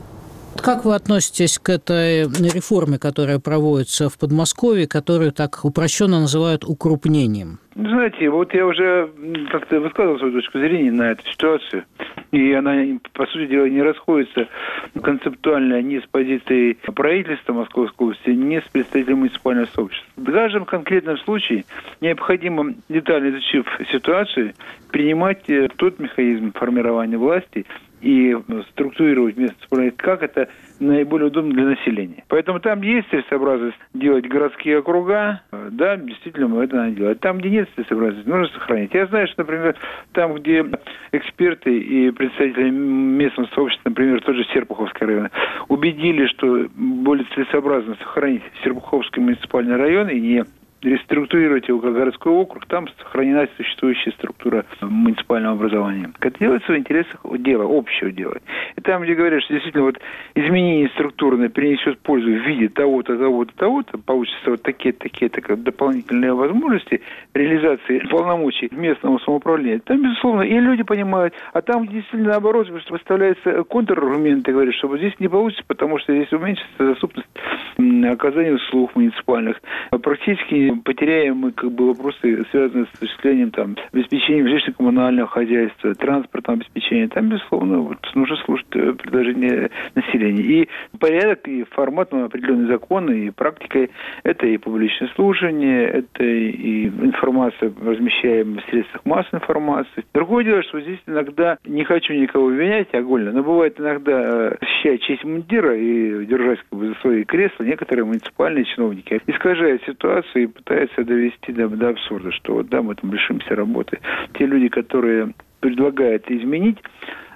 Как вы относитесь к этой реформе, которая проводится в Подмосковье, которую так упрощенно называют укрупнением? Знаете, вот я уже как-то высказывал свою точку зрения на эту ситуацию, и она, по сути дела, не расходится концептуально ни с позицией правительства Московской области, ни с представителями муниципального сообщества. В каждом конкретном случае необходимо, детально изучив ситуацию, принимать тот механизм формирования власти и структурировать местное самоуправление, как это наиболее удобно для населения. Поэтому там есть целесообразность делать городские округа, да, действительно, это надо делать. Там, где нет целесообразности, нужно сохранить. Я знаю, что, например, там, где эксперты и представители местного сообщества, например, тот же Серпуховский район, убедили, что более целесообразно сохранить Серпуховский муниципальный район и не реструктурировать его как городской округ, там сохранена существующая структура муниципального образования. Это делается в интересах дела, общего дела. И там, где говорят, что действительно вот изменение структурное принесет пользу в виде того-то, того-то, того-то, получится вот такие-то, такие-то дополнительные возможности реализации полномочий местного самоуправления, там, безусловно, и люди понимают. А там, где действительно наоборот, выставляются контраргументы, говорят, что вот здесь не получится, потому что здесь уменьшится доступность оказания услуг муниципальных. Практически потеряем мы как бы вопросы, связанные с осуществлением там, обеспечением жилищно-коммунального хозяйства, транспортного обеспечения. Там, безусловно, вот, нужно слушать предложения населения. И порядок, и формат, ну, определенные законы, и практикой. Это и публичное слушание, это и информация, размещаемая в средствах массовой информации. Другое дело, что здесь иногда, не хочу никого обвинять огульно, но бывает иногда, защищая честь мундира и держась как бы за свои кресла, некоторые муниципальные чиновники искажают ситуацию и пытаются довести до, до абсурда, что вот да, мы там лишимся работы. Те люди, которые предлагают изменить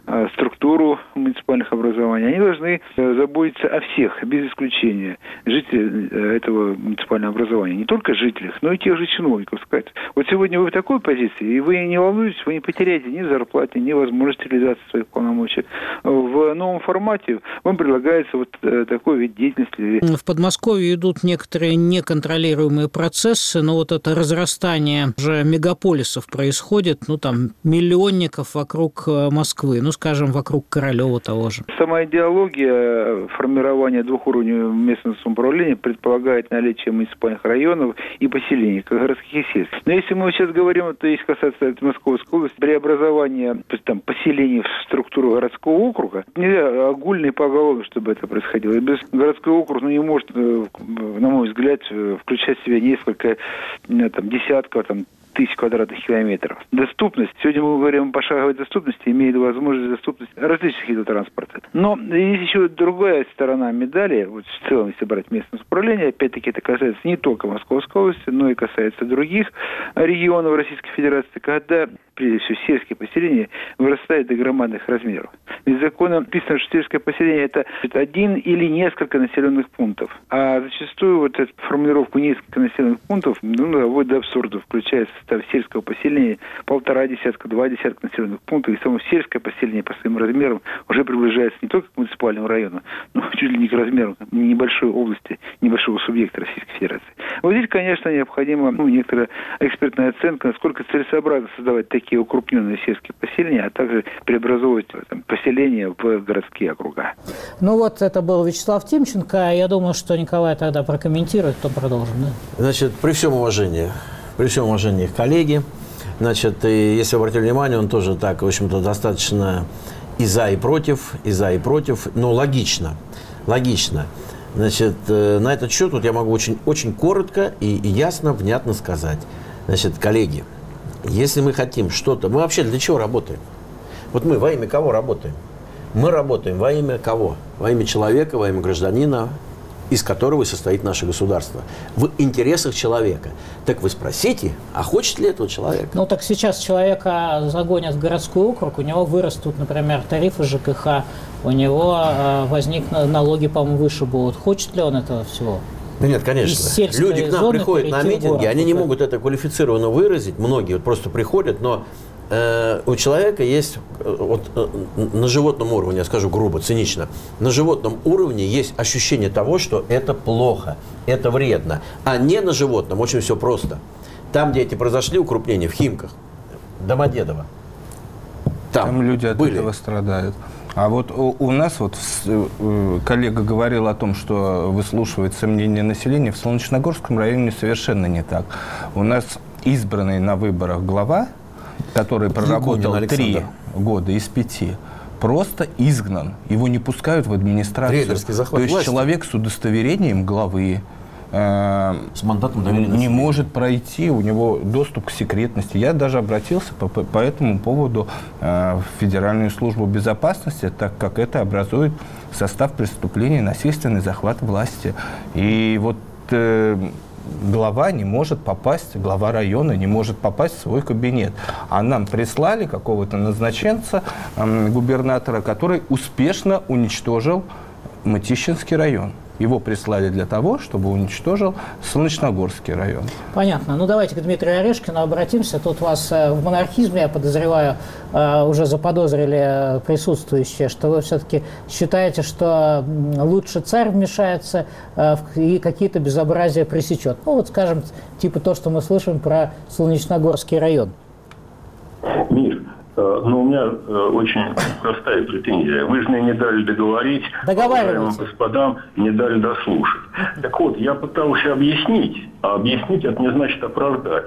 структуру муниципальных образований, они должны заботиться о всех, без исключения, жителей этого муниципального образования. Не только жителях, но и тех же чиновников. Сказать. Вот сегодня вы в такой позиции, и вы не волнуетесь, вы не потеряете ни зарплаты, ни возможности реализации своих полномочий. В новом формате вам предлагается вот такой вид деятельности. В Подмосковье идут некоторые неконтролируемые процессы, но вот это разрастание уже мегаполисов происходит, ну там миллионников вокруг Москвы, ну скажем, вокруг Королева того же. Сама идеология формирования двухуровневого местного самоуправления предполагает наличие муниципальных районов и поселений, как городских и сельских. Но если мы сейчас говорим, то есть касается Московской области, преобразование там, поселений в структуру городского округа, нельзя огульно и поголовно, чтобы это происходило. И без городской округ ну, не может, на мой взгляд, включать в себя несколько там, десятков, там, тысяч квадратных километров. Доступность. Сегодня мы говорим о пошаговой доступности, имеет возможность доступность различных видов транспорта. Но есть еще другая сторона медали, вот в целом, если брать местное управление, опять-таки это касается не только Московской области, но и касается других регионов Российской Федерации, когда, прежде всего, сельские поселения вырастают до громадных размеров. Ведь законом написано, что сельское поселение это один или несколько населенных пунктов. А зачастую вот эту формулировку несколько населенных пунктов ну, доводит до абсурда, включая состав сельского поселения полтора десятка, два десятка населенных пунктов. И само сельское поселение по своим размерам уже приближается не только к муниципальному району, но чуть ли не к размеру небольшой области, небольшого субъекта Российской Федерации. Вот здесь, конечно, необходима ну, некоторая экспертная оценка, насколько целесообразно создавать такие укрупненные сельские поселения, а также преобразовывать там, поселения в городские округа. Ну вот это был Вячеслав Тимченко. Я думаю, что Николай тогда прокомментирует, потом продолжим. Да? Значит, при всем уважении, при всем уважении к коллеге, значит, и если вы обратили внимание, он тоже так, в общем-то, достаточно и за, и против, и за, и против, но логично, логично. Значит, на этот счет вот я могу очень, очень коротко и, и ясно, внятно сказать. Значит, коллеги, если мы хотим что-то... Мы вообще для чего работаем? Вот мы во имя кого работаем? Мы работаем во имя кого? Во имя человека, во имя гражданина, из которого и состоит наше государство. В интересах человека. Так вы спросите, а хочет ли этого человек? Ну так сейчас человека загонят в городской округ, у него вырастут, например, тарифы ЖКХ, у него э, возникнут налоги, по-моему, выше будут. Хочет ли он этого всего? Да нет, конечно. Люди к нам приходят на митинги, они не могут это квалифицированно выразить, многие вот просто приходят, но э, у человека есть, вот, э, на животном уровне, я скажу грубо, цинично, на животном уровне есть ощущение того, что это плохо, это вредно, а не на животном очень все просто. Там, где эти произошли укрупнения, в Химках, Домодедово, там, там люди от были. этого страдают. А вот у, у нас вот коллега говорил о том, что выслушивается мнение населения. В Солнечногорском районе совершенно не так. У нас избранный на выборах глава, который проработал три года из пяти, просто изгнан. Его не пускают в администрацию. Рейдерский захват То есть власти. Человек с удостоверением главы, с мандатом доверенности не может пройти, у него доступ к секретности. Я даже обратился по, по этому поводу э, в Федеральную службу безопасности, так как это образует состав преступления насильственный захват власти. И вот э, глава не может попасть, глава района не может попасть в свой кабинет. А нам прислали какого-то назначенца, э, губернатора, который успешно уничтожил Мытищинский район. Его прислали для того, чтобы уничтожил Солнечногорский район. Понятно. Ну, давайте к Дмитрию Орешкину обратимся. Тут вас в монархизме, я подозреваю, уже заподозрили присутствующие, что вы все-таки считаете, что лучше царь вмешается и какие-то безобразия пресечет. Ну, вот, скажем, типа то, что мы слышим про Солнечногорский район. Миш, ну, у меня очень простая претензия. Вы же мне не дали договорить, уважаемым господам не дали дослушать. Так вот, я пытался объяснить, а объяснить это не значит оправдать.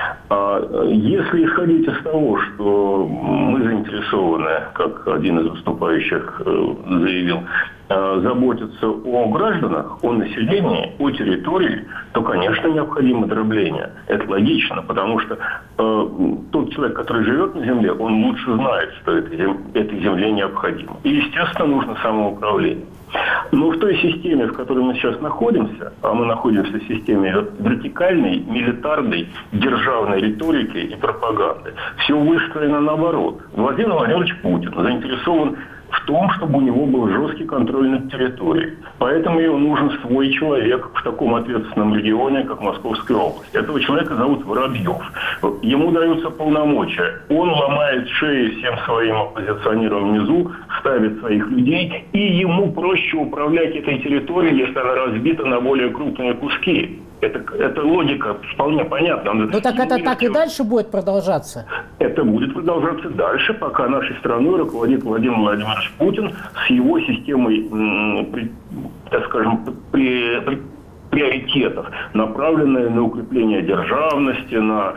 Если исходить из того, что мы заинтересованы, как один из выступающих заявил, заботиться о гражданах, о населении, о территории, то, конечно, необходимо дробление. Это логично, потому что э, тот человек, который живет на земле, он лучше знает, что этой, зем... этой земле необходимо. И, естественно, нужно самоуправление. Но в той системе, в которой мы сейчас находимся, а мы находимся в системе вертикальной, милитарной, державной риторики и пропаганды, все выстроено наоборот. Владимир Владимирович Путин заинтересован в том, чтобы у него был жесткий контроль над территорией. Поэтому ему нужен свой человек в таком ответственном регионе, как Московская область. Этого человека зовут Воробьев. Ему даются полномочия. Он ломает шеи всем своим оппозиционерам внизу, ставит своих людей, и ему проще управлять этой территорией, если она разбита на более крупные куски. Это, это логика вполне понятна. Ну так это так и дальше будет продолжаться? Это будет продолжаться дальше, пока нашей страной руководит Владимир Владимирович Путин с его системой, при, так скажем, при, при, приоритетов, направленные на укрепление державности, на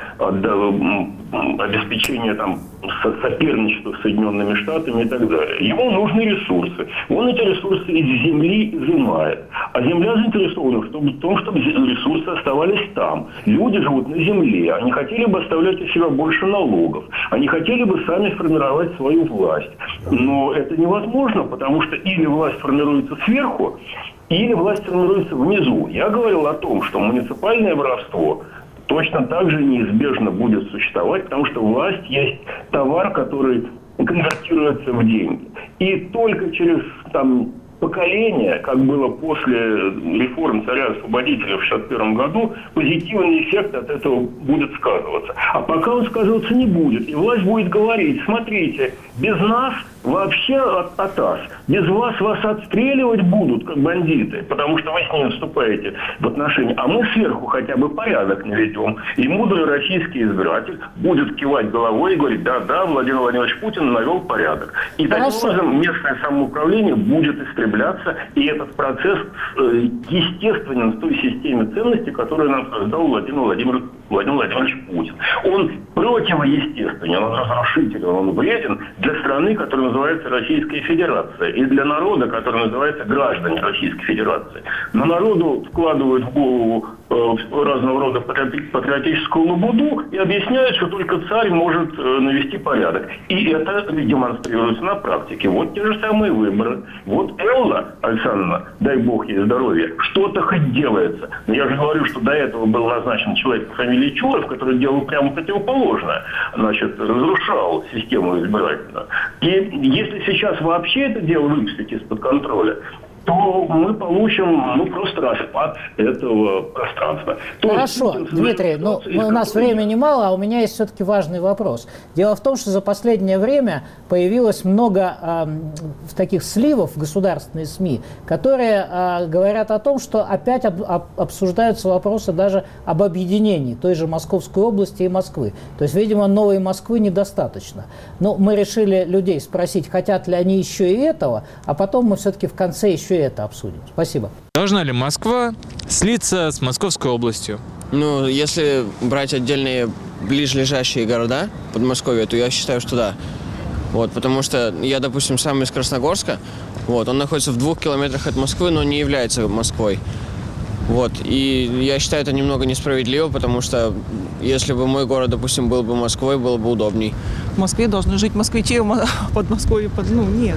обеспечение там, соперничества с Соединенными Штатами и так далее. Ему нужны ресурсы. Он эти ресурсы из земли изымает. А земля заинтересована в том, чтобы ресурсы оставались там. Люди живут на земле. Они хотели бы оставлять у себя больше налогов. Они хотели бы сами формировать свою власть. Но это невозможно, потому что или власть формируется сверху, или власть формируется внизу. Я говорил о том, что муниципальное воровство точно так же неизбежно будет существовать, потому что власть есть товар, который конвертируется в деньги. И только через там, поколение, как было после реформ царя-освободителя в шестьдесят первом году, позитивный эффект от этого будет сказываться. А пока он сказываться не будет. И власть будет говорить: смотрите, без нас вообще от, от ас. Без вас вас отстреливать будут, как бандиты, потому что вы с ними вступаете в отношения. А мы сверху хотя бы порядок наведем. И мудрый российский избиратель будет кивать головой и говорить: да-да, Владимир Владимирович Путин навел порядок. И таким образом местное самоуправление будет истребляться, и этот процесс э, естественен в той системе ценностей, которую нам создал Владимир Владимирович, Владимир Владимирович Путин. Он противоестественен, он разрушителен, он вреден для страны, которая называется Российская Федерация, и для народа, который называется граждане Российской Федерации. Но народу вкладывают в голову э, разного рода патриотическую лабуду и объясняют, что только царь может э, навести порядок. И это демонстрируется на практике. Вот те же самые выборы. Вот Элла Александровна, дай бог ей здоровья, что-то хоть делается. Но я же говорю, что до этого был назначен человек по фамилии Чуров, который делал прямо противоположное. Значит, разрушал систему избирательную. И если сейчас вообще это дело выпустить из-под контроля, то мы получим ну, просто распад этого пространства. Хорошо, то есть, Дмитрий, ну, у нас времени мало, а у меня есть все-таки важный вопрос. Дело в том, что за последнее время появилось много э, таких сливов в государственные СМИ, которые э, говорят о том, что опять об, об, обсуждаются вопросы даже об объединении той же Московской области и Москвы. То есть, видимо, новой Москвы недостаточно. Но мы решили людей спросить, хотят ли они еще и этого, а потом мы все-таки в конце еще это обсудим. Спасибо. Должна ли Москва слиться с Московской областью? Ну, если брать отдельные ближлежащие города Подмосковья, то я считаю, что да. Вот, потому что я, допустим, сам из Красногорска, вот, он находится в двух километрах от Москвы, но не является Москвой. Вот, и я считаю это немного несправедливо, потому что если бы мой город, допустим, был бы Москвой, было бы удобней. В Москве должны жить москвичи, в Подмосковье, ну, нет.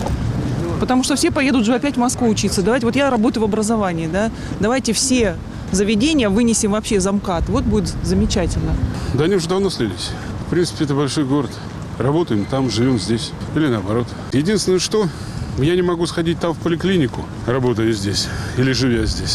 Потому что все поедут же опять в Москву учиться. Давайте, вот я работаю в образовании, да, давайте все заведения вынесем вообще за МКАД. Вот будет замечательно. Да они уже давно слились. В принципе, это большой город. Работаем там, живем здесь. Или наоборот. Единственное, что я не могу сходить там в поликлинику, работая здесь, или живя здесь.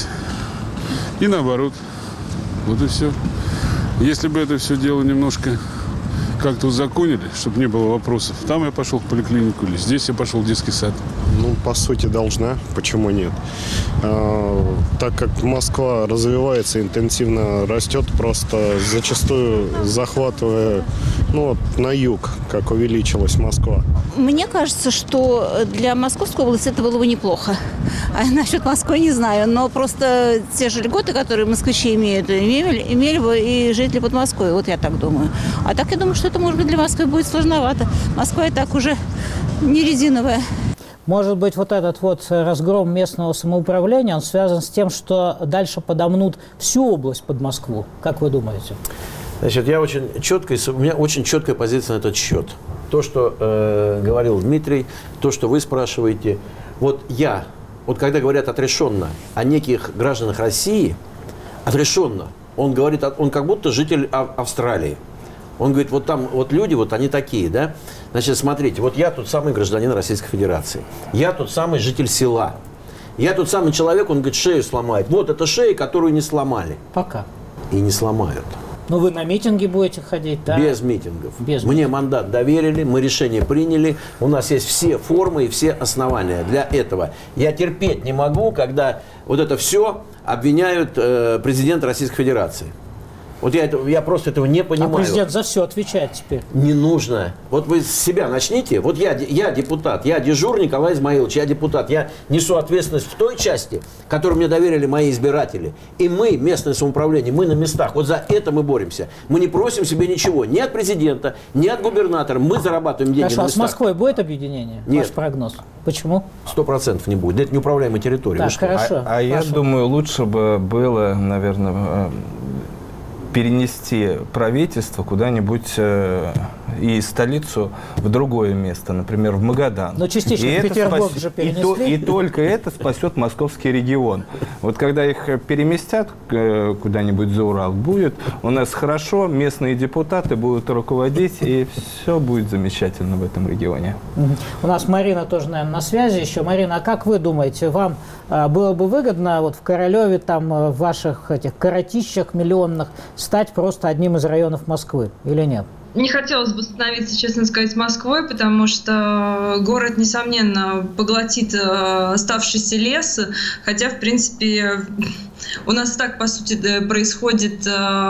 И наоборот. Вот и все. Если бы это все дело немножко как-то узаконили, чтобы не было вопросов. Там я пошел в поликлинику, или здесь я пошел в детский сад. Ну, по сути, должна. Почему нет? А, так как Москва развивается, интенсивно растет, просто зачастую захватывая, ну, вот, на юг, как увеличилась Москва. Мне кажется, что для Московской области это было бы неплохо. А насчет Москвы не знаю. Но просто те же льготы, которые москвичи имеют, имели, имели бы и жители Подмосковья. Вот я так думаю. А так я думаю, что это, может быть, для Москвы будет сложновато. Москва и так уже не резиновая. Может быть, вот этот вот разгром местного самоуправления, он связан с тем, что дальше подомнут всю область под Москву? Как вы думаете? Значит, я очень четко, у меня очень четкая позиция на этот счет. То, что э, говорил Дмитрий, то, что вы спрашиваете. Вот я, вот когда говорят отрешенно о неких гражданах России, отрешенно, он говорит, он как будто житель Австралии. Он говорит, вот там вот люди, вот они такие, да? Значит, смотрите, вот я тот самый гражданин Российской Федерации. Я тот самый житель села. Я тот самый человек, он говорит, шею сломает. Вот это шея, которую не сломали. Пока. И не сломают. Ну, вы на митинги будете ходить, да? Без митингов. Без Мне митингов. мандат доверили, мы решение приняли. У нас есть все формы и все основания для этого. Я терпеть не могу, когда вот это все обвиняют э, президента Российской Федерации. Вот я, это, я просто этого не понимаю. А президент за все отвечает теперь. Не нужно. Вот вы с себя начните. Вот я, я депутат, я дежур Николай Измаилович, я депутат. Я несу ответственность в той части, которую мне доверили мои избиратели. И мы, местное самоуправление, мы на местах. Вот за это мы боремся. Мы не просим себе ничего. Ни от президента, ни от губернатора. Мы зарабатываем деньги. Хорошо, на а местах. с Москвой будет объединение? Нет. Ваш прогноз? Почему? Сто процентов не будет. Это неуправляемая территория. Так, хорошо. А, а я думаю, лучше бы было, наверное, перенести правительство куда-нибудь э, и столицу в другое место, например, в Магадан. Но частично и в Петербург спас... же перенесли. И, то, и только это спасет московский регион. Вот когда их переместят э, куда-нибудь за Урал, будет у нас хорошо, местные депутаты будут руководить, и все будет замечательно в этом регионе. У нас Марина тоже, наверное, на связи еще. Марина, а как вы думаете, вам э, было бы выгодно вот в Королеве, там, э, в ваших этих коротищах миллионных стать просто одним из районов Москвы или нет? Не хотелось бы становиться, честно сказать, Москвой, потому что город, несомненно, поглотит оставшийся лес, хотя, в принципе, у нас так, по сути, происходит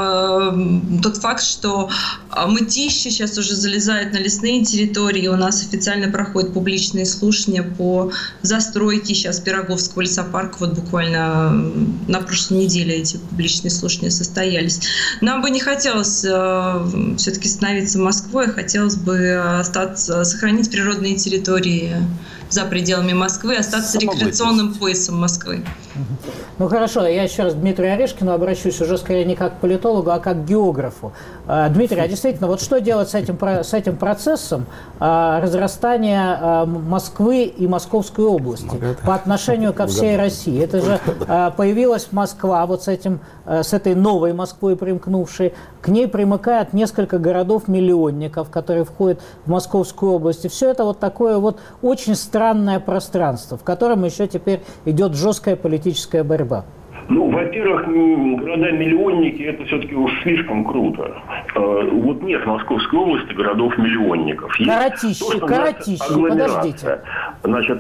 тот факт, что Мытищи сейчас уже залезает на лесные территории, у нас официально проходят публичные слушания по застройке сейчас Пироговского лесопарка, вот буквально на прошлой неделе эти публичные слушания состоялись. Нам бы не хотелось все-таки становиться Москвой, хотелось бы остаться, сохранить природные территории за пределами Москвы, остаться рекреационным поясом Москвы. Ну хорошо, я еще раз к Дмитрию Орешкину обращусь уже скорее не как к политологу, а как к географу. Дмитрий, а действительно, вот что делать с этим, с этим процессом разрастания Москвы и Московской области по отношению ко всей России? Это же появилась Москва, вот с, этим, с этой новой Москвой примкнувшей, к ней примыкают несколько городов-миллионников, которые входят в Московскую область. И все это вот такое вот очень странное пространство, в котором еще теперь идет жесткая политическая борьба. Ну, во-первых, города-миллионники – это все-таки уж слишком круто. Вот нет в Московской области городов-миллионников. Коротищи, коротищи, подождите. Значит,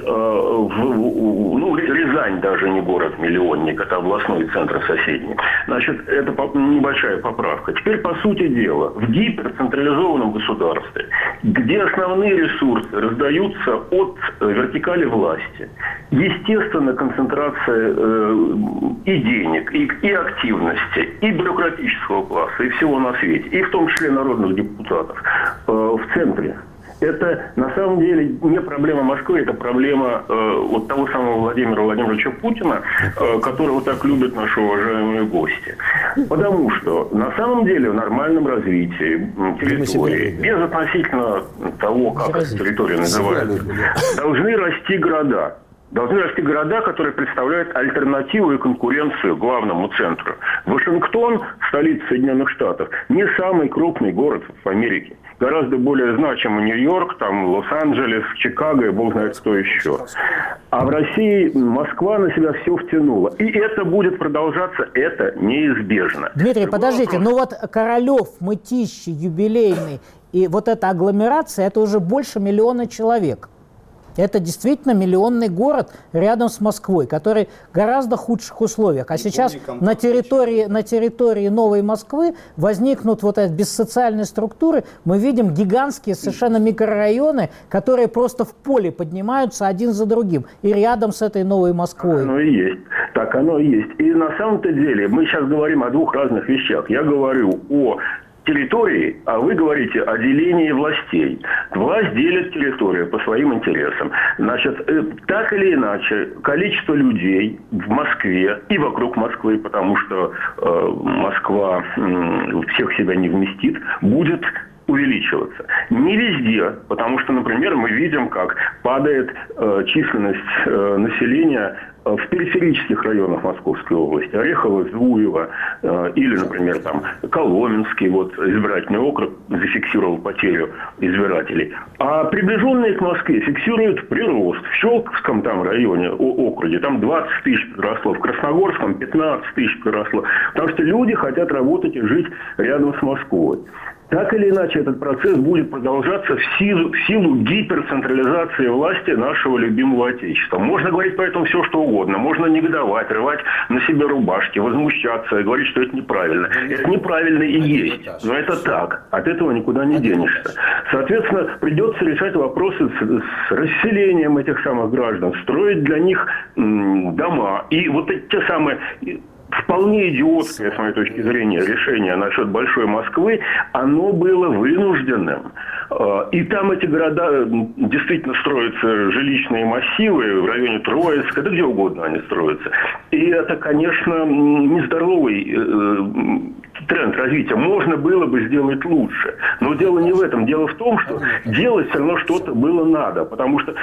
в, ну, Рязань даже не город-миллионник, это областной центр соседний. Значит, это небольшая поправка. Теперь, по сути дела, в гиперцентрализованном государстве, где основные ресурсы раздаются от вертикали власти, естественно, концентрация э, и денег, и, и активности, и бюрократического класса, и всего на свете, и в том числе народных депутатов э, в центре. Это на самом деле не проблема Москвы, это проблема э, вот того самого Владимира Владимировича Путина, э, которого так любят наши уважаемые гости. Потому что на самом деле в нормальном развитии территории, без относительно того, как эта территория называется, должны расти города. Должны расти города, которые представляют альтернативу и конкуренцию главному центру. Вашингтон, столица Соединенных Штатов, не самый крупный город в Америке. Гораздо более значимый Нью-Йорк, там Лос-Анджелес, Чикаго и бог знает кто еще. А в России Москва на себя все втянула. И это будет продолжаться, это неизбежно. Дмитрий, Другой подождите, вопрос. Ну вот Королев, Мытищи, Юбилейный и вот эта агломерация, это уже больше миллиона человек. Это действительно миллионный город рядом с Москвой, который в гораздо худших условиях. А сейчас на территории, на территории Новой Москвы возникнут вот эти бессоциальные структуры. Мы видим гигантские совершенно микрорайоны, которые просто в поле поднимаются один за другим. И рядом с этой Новой Москвой. Так оно и есть. Так оно и есть. И на самом-то деле мы сейчас говорим о двух разных вещах. Я говорю о территории, а вы говорите о делении властей. Власть делит территорию по своим интересам. Значит, так или иначе, количество людей в Москве и вокруг Москвы, потому что э, Москва э, всех себя не вместит, будет увеличиваться. Не везде, потому что, например, мы видим, как падает э, численность э, населения в периферических районах Московской области, Орехово, Зуево, э, или, например, там Коломенский, вот избирательный округ зафиксировал потерю избирателей. А приближенные к Москве фиксируют прирост. В Щелковском там районе, округе, там двадцать тысяч приросло, в Красногорском пятнадцать тысяч приросло. Потому что люди хотят работать и жить рядом с Москвой. Так или иначе, этот процесс будет продолжаться в силу, в силу гиперцентрализации власти нашего любимого Отечества. Можно говорить по этому все, что угодно. Можно негодовать, рвать на себе рубашки, возмущаться и говорить, что это неправильно. Это неправильно и есть. Но это так. От этого никуда не денешься. Соответственно, придется решать вопросы с, с расселением этих самых граждан, строить для них м, дома. И вот эти те самые... Вполне идиотское, с моей точки зрения, решение насчет Большой Москвы, оно было вынужденным. И там эти города действительно строятся жилищные массивы в районе Троицка, да где угодно они строятся. И это, конечно, нездоровый тренд развития. Можно было бы сделать лучше. Но дело не в этом. Дело в том, что делать все равно что-то было надо. Потому что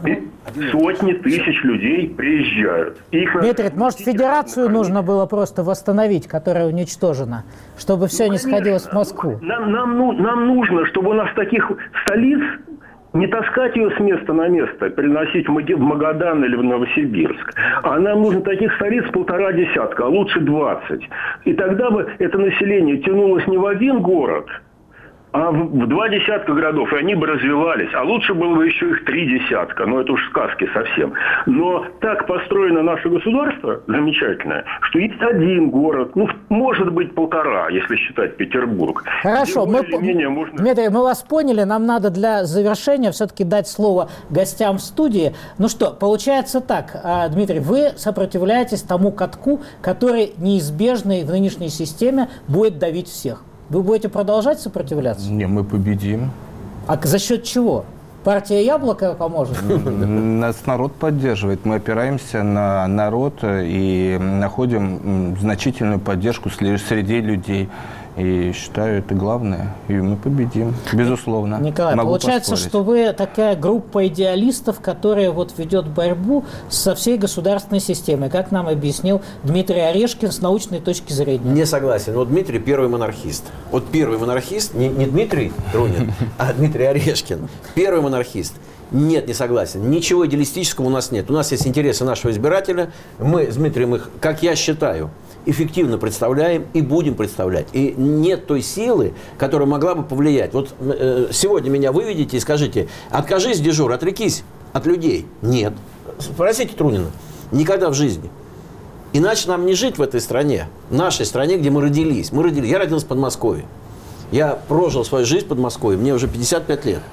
сотни тысяч людей приезжают. Их Дмитрий, может, федерацию нужно было просто восстановить, которая уничтожена, чтобы все ну, не сходилось в Москву? Нам, нам, ну, нам нужно, чтобы у нас таких столиц не таскать ее с места на место, переносить в Магадан или в Новосибирск. А нам нужно таких столиц полтора десятка, а лучше двадцать. И тогда бы это население тянулось не в один город, а в, в два десятка городов, и они бы развивались. А лучше было бы еще их три десятка, но это уж сказки совсем. Но так построено наше государство замечательное, что есть один город, ну, может быть, полтора, если считать Петербург. Хорошо, мы, можно... Дмитрий, мы вас поняли, нам надо для завершения все-таки дать слово гостям в студии. Ну что, получается так, Дмитрий, вы сопротивляетесь тому катку, который неизбежный в нынешней системе будет давить всех. Вы будете продолжать сопротивляться? Не, мы победим. А за счет чего? Партия Яблоко поможет? Нас народ поддерживает. Мы опираемся на народ и находим значительную поддержку среди людей. И считаю, это главное. И мы победим, безусловно. Николай, Могу получается, поспорить. что вы такая группа идеалистов, которая вот ведет борьбу со всей государственной системой, как нам объяснил Дмитрий Орешкин с научной точки зрения. Не согласен. Вот Дмитрий первый монархист. Вот первый монархист, не, не Дмитрий Трунин, а Дмитрий Орешкин. Первый монархист. Нет, не согласен. Ничего идеалистического у нас нет. У нас есть интересы нашего избирателя. Мы с Дмитрием их, как я считаю, эффективно представляем и будем представлять. И нет той силы, которая могла бы повлиять. Вот э, сегодня меня выведите и скажите, откажись, дежур, отрекись от людей. Нет. Спросите Трунина. Никогда в жизни. Иначе нам не жить в этой стране, в нашей стране, где мы родились. Мы родились. Я родился в Подмосковье. Я прожил свою жизнь в Подмосковье. Мне уже пятьдесят пять лет.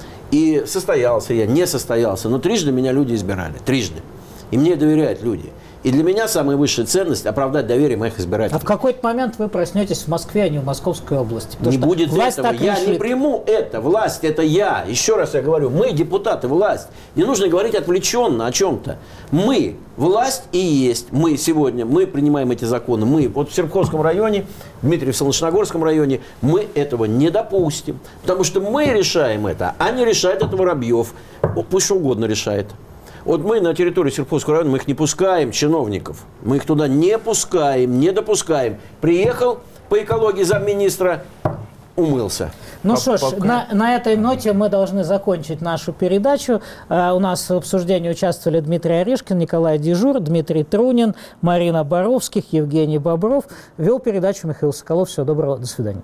И состоялся я, не состоялся. Но трижды меня люди избирали. Трижды. И мне доверяют люди. И для меня самая высшая ценность – оправдать доверие моих избирателей. А в какой-то момент вы проснетесь в Москве, а не в Московской области. Не будет этого. Я не приму это. Власть – это я. Еще раз я говорю, мы депутаты, власть. Не нужно говорить отвлеченно о чем-то. Мы – власть и есть. Мы сегодня, мы принимаем эти законы. Мы вот в Серпуховском районе, Дмитрий в Солнечногорском районе, мы этого не допустим. Потому что мы решаем это, а не решает это Воробьев. Пусть что угодно решает. Вот мы на территории Серпуховского района, мы их не пускаем, чиновников. Мы их туда не пускаем, не допускаем. Приехал по экологии замминистра, умылся. Ну что ж, на, на этой ноте мы должны закончить нашу передачу. Uh, у нас в обсуждении участвовали Дмитрий Орешкин, Николай Дежур, Дмитрий Трунин, Марина Боровских, Евгений Бобров. Вел передачу Михаил Соколов. Всего доброго, до свидания.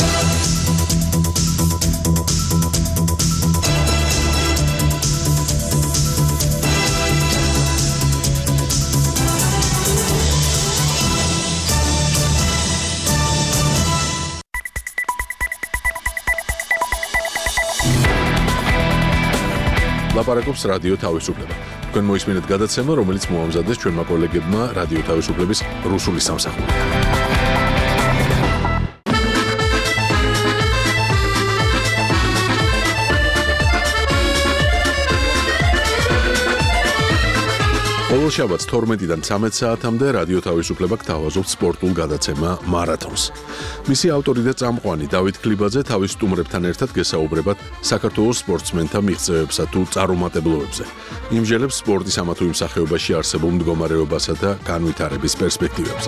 ლაპარაკობს რადიო თავისუფლება. თქვენ მოისმინეთ გადაცემა, რომელიც მოამზადეს ჩვენმა კოლეგებმა რადიო თავისუფლების რუსული სამსახური. შაბათს თორმეტიდან ცამეტ საათამდე რადიო თავისუფლება გთავაზობთ სპორტულ გადაცემა მარათონს. მისი ავტორი და წამყვანი დავით გლიბაძე თავის სტუმრებთან ერთად გესაუბრებათ საქართველოს სპორტსმენთა მიღწევებსა თუ წარუმატებლობებზე. იმჟელებს სპორტის ამა თუ იმ სახეობაში არსებულ მდგომარეობასა და განვითარების პერსპექტივებზე.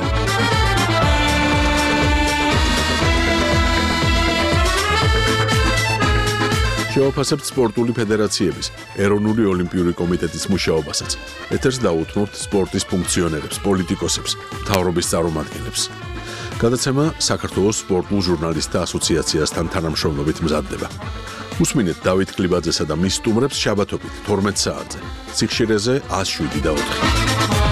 შევაფასებთ სპორტული ფედერაციების, ეროვნული ოლიმპიური კომიტეტის მუშაობასაც. ეთერს დაუთმობთ სპორტის ფუნქციონერებს, პოლიტიკოსებს, მთავრობის წარმომადგენლებს. გადაცემა საქართველოს სპორტულ ჟურნალისტთა ასოციაციასთან თანამშრომლობით მზადდება. უსმინეთ დავით გლიბაძესა და მის სტუმრებს შაბათობით თორმეტ საათზე. სიხშირეზე ათს შვიდი და ოთხი.